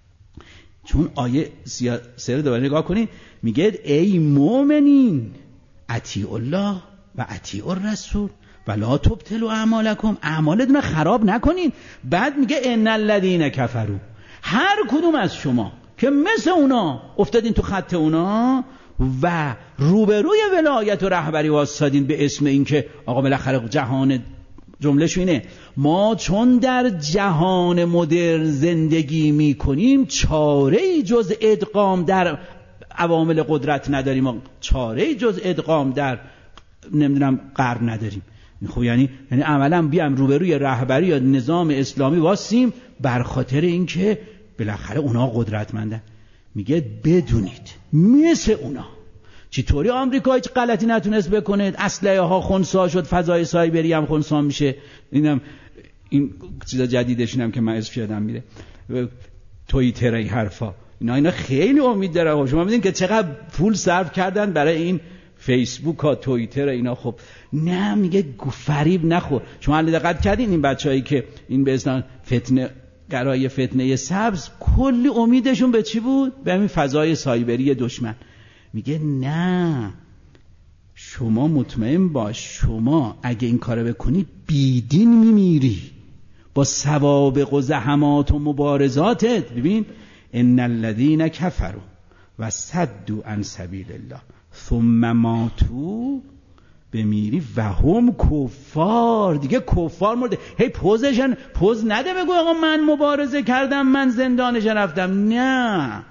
چون آیه 33 رو دوباره نگاه کنید، میگه ای مؤمنین اطیعوا الله و اطیعوا الرسول ولا تبطلوا اعمالکم، اعمالتون رو خراب نکنین. بعد میگه ان الذین کفروا، هر کدوم از شما که مثل اونا افتادین تو خط اونا و روبروی ولایت و رهبری واسادین به اسم این که آقا بالاخره جهان، جملهش اینه ما چون در جهان مدرن زندگی میکنیم چاره‌ای جز ادغام در عوامل قدرت نداریم، چاره‌ای جز ادغام در نمیدونم غرب نداریم. خب یعنی عملا بیام روبروی رهبری یا نظام اسلامی واسیم بر خاطر اینکه بالاخره اونا قدرتمندن. میگه بدونید مثل اونا چطوری آمریکا هیچ غلطی نتونست بکنه، اسلحه ها خنثی شد، فضای سایبری هم خنثی میشه. این چیزا جدیدش اینم که من اسمش یادم میره، توییتر، این حرفا، اینا خیلی امید داره. شما میدونید که چقدر پول صرف کردن برای این فیسبوک ها، توییتر، اینا. خب نه، میگه فریب نخور. شما حالا دقت کردین این بچه‌ای که این به اصطلاح فتنه گرای، فتنه سبز، کلی امیدشون به چی بود؟ به همین فضای سایبری دشمن. میگه نه، شما مطمئن باش، شما اگه این کارو بکنی بیدین میمیری با سوابق و زحمات و مبارزاتت. ببین ان الذین کفروا و صدوا عن سبیل الله ثم ماتوا، بمیری و هم کفار. دیگه کفار مرده. هی پوز نده بگو آقا من مبارزه کردم، من زندانش رفتم. نه،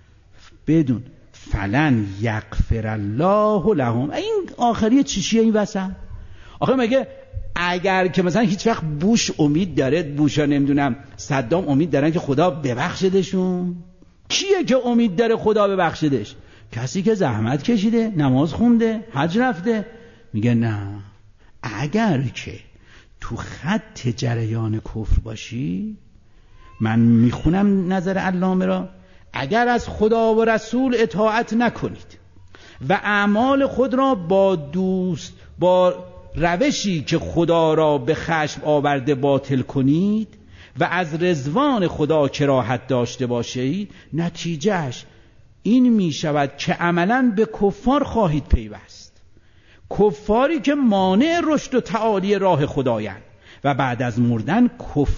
بدون فلن یغفر الله لهم. این آخریه چیه این وسط؟ آخه مگه اگر که مثلا هیچ وقت بوش امید داره، بوشا نمیدونم صدام امید دارن که خدا ببخشدشون؟ کیه که امید داره خدا ببخشدش؟ کسی که زحمت کشیده، نماز خونده، حج رفته. میگه نه، اگر که تو خط جریان کفر باشی، من میخونم نظر علامه را، اگر از خدا و رسول اطاعت نکنید و اعمال خود را با روشی که خدا را به خشم آورده باطل کنید و از رضوان خدا کراهت داشته باشید، نتیجهش این می شود که عملاً به کفار خواهید پیوست، کفاری که مانع رشد و تعالی راه خدایند و بعد از مردن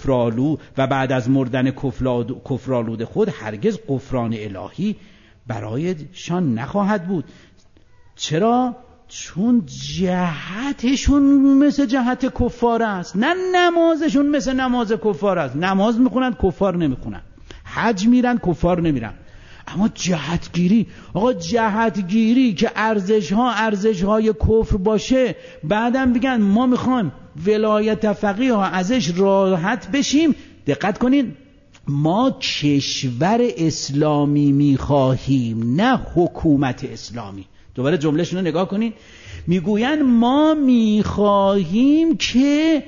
کفرآلود خود هرگز غفران الهی برایشان نخواهد بود. چرا؟ چون جهتشون مثل جهت کفار است، نه نمازشون مثل نماز کفار است. نماز میخونن، کفار نمیخونن. حج میرن، کفار نمیرن. اما جهتگیری، آقا جهتگیری که ارزش‌های کفر باشه، بعدم بگن ما میخوایم ولایت فقیه ها ازش راحت بشیم. دقت کنین، ما کشور اسلامی میخواهیم نه حکومت اسلامی. دوباره جملهشون رو نگاه کنین، میگوین ما میخواهیم که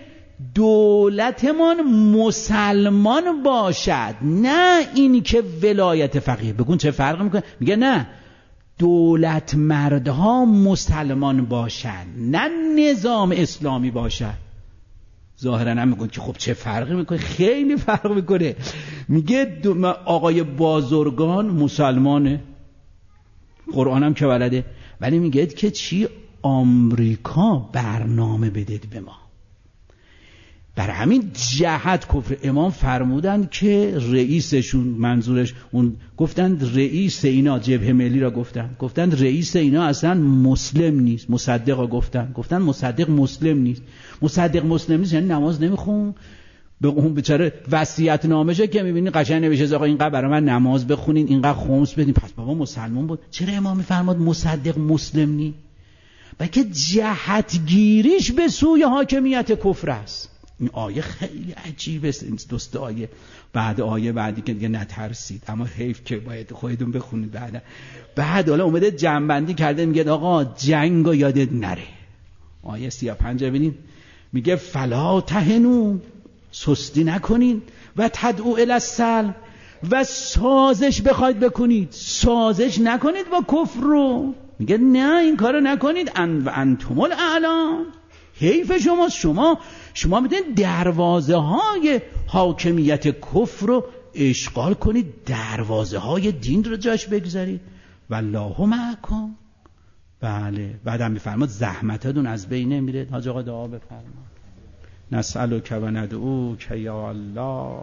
دولتمان مسلمان باشد، نه این که ولایت فقیه. بگون چه فرق میکنه؟ میگه نه، دولت مردها مسلمان باشن، نه نظام اسلامی باشد. ظاهرا هم میگن که خب چه فرقی میکنه؟ خیلی فرق میکنه. میگه آقای بازرگان مسلمانه، قرآن هم که بلده، ولی میگه که چی؟ آمریکا برنامه بدید به ما. برای همین جهت کفر. امام فرمودند که رئیسشون، منظورش اون، گفتند رئیس اینا، جبهه ملی را گفتند رئیس اینا اصلا مسلم نیست. مصدق گفتند مصدق مسلم نیست. مصدق مسلم نیست یعنی نماز نمیخون. به اون بیچاره وصیت نامشه که میبینین قشنگ نوشته آقا اینقدر برای من نماز بخونین، اینقدر خمس بدین، پس بابا مسلمان بود. چرا امام میفرماد مصدق مسلم نیست؟ بلکه جهتگیریش به سوی حاکمیت کفر است. این آیه خیلی عجیبه است. این دوست آیه بعدی که دیگه نترسید، اما حیف که باید خودتون بخونید. بعد حالا اومده جنبندی کرده، میگه آقا جنگو یادت نره. آیه 35 ببینید، میگه فلا تهنو، سستی نکنین، و تدعو الی السلم، و سازش بخواید بکنید، سازش نکنید با کفر رو. میگه نه این کارو نکنید. و انتم الاعلام، حیف شما میتونید دروازه های حاکمیت کفر رو اشغال کنید، دروازه های دین رو جاش بگذارید. والله معکم. بله، بعدم میفرماد زحمتتون از بین نمیره. حاج آقا دعا بفرمایید. نسألک و ندعوک یا الله،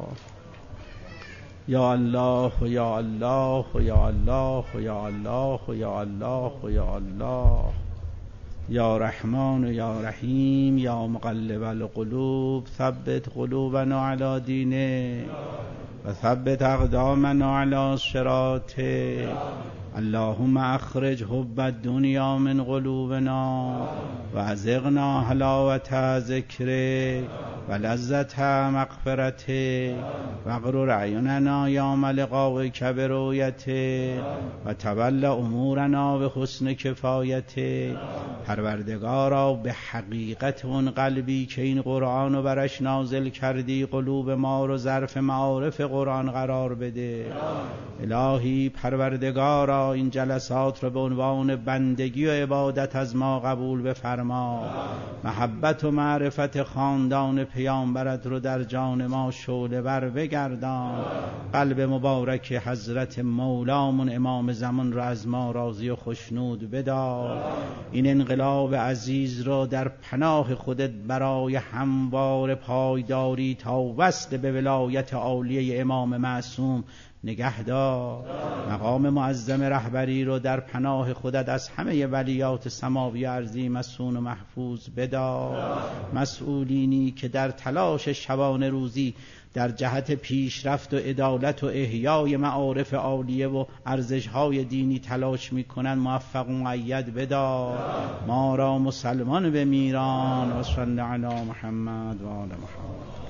یا الله یا الله یا الله یا الله یا الله یا الله، یا رحمان یا رحیم، یا مقلب القلوب ثبت قلوبنا علی دینه و ثبت اقدامنا علی صراطه. اللهم اخرج حب الدنیا من قلوبنا و ازغنا حلاوت ذکرک و لذت مغفرتک و اغرر اعیننا یوم لقائک برؤیتک و تول امورنا به حسن کفایتک. پروردگارا به حقیقت اون قلبی که این قرآن رو برش نازل کردی، قلوب ما رو ظرف معارف قرآن قرار بده. الهی پروردگارا این جلسات رو به عنوان بندگی و عبادت از ما قبول بفرما. محبت و معرفت خاندان پیامبرت رو در جان ما شعله ور بگردان. قلب مبارک حضرت مولامون امام زمان رو از ما راضی و خوشنود بدار. این انقلاب عزیز رو در پناه خودت برای هموار پایداری تا وصل به ولایت عالیه امام معصوم نگهدار. مقام معظم رهبری رو در پناه خودت از همه ولیات سماوی ارضی مسون و محفوظ بدار. مسئولینی که در تلاش شبانه روزی در جهت پیشرفت و عدالت و احیای معارف عالیه و ارزش‌های دینی تلاش می‌کنند موفق و مؤید بدار. ما را مسلمان بمیران. و صلی علی محمد و آل محمد.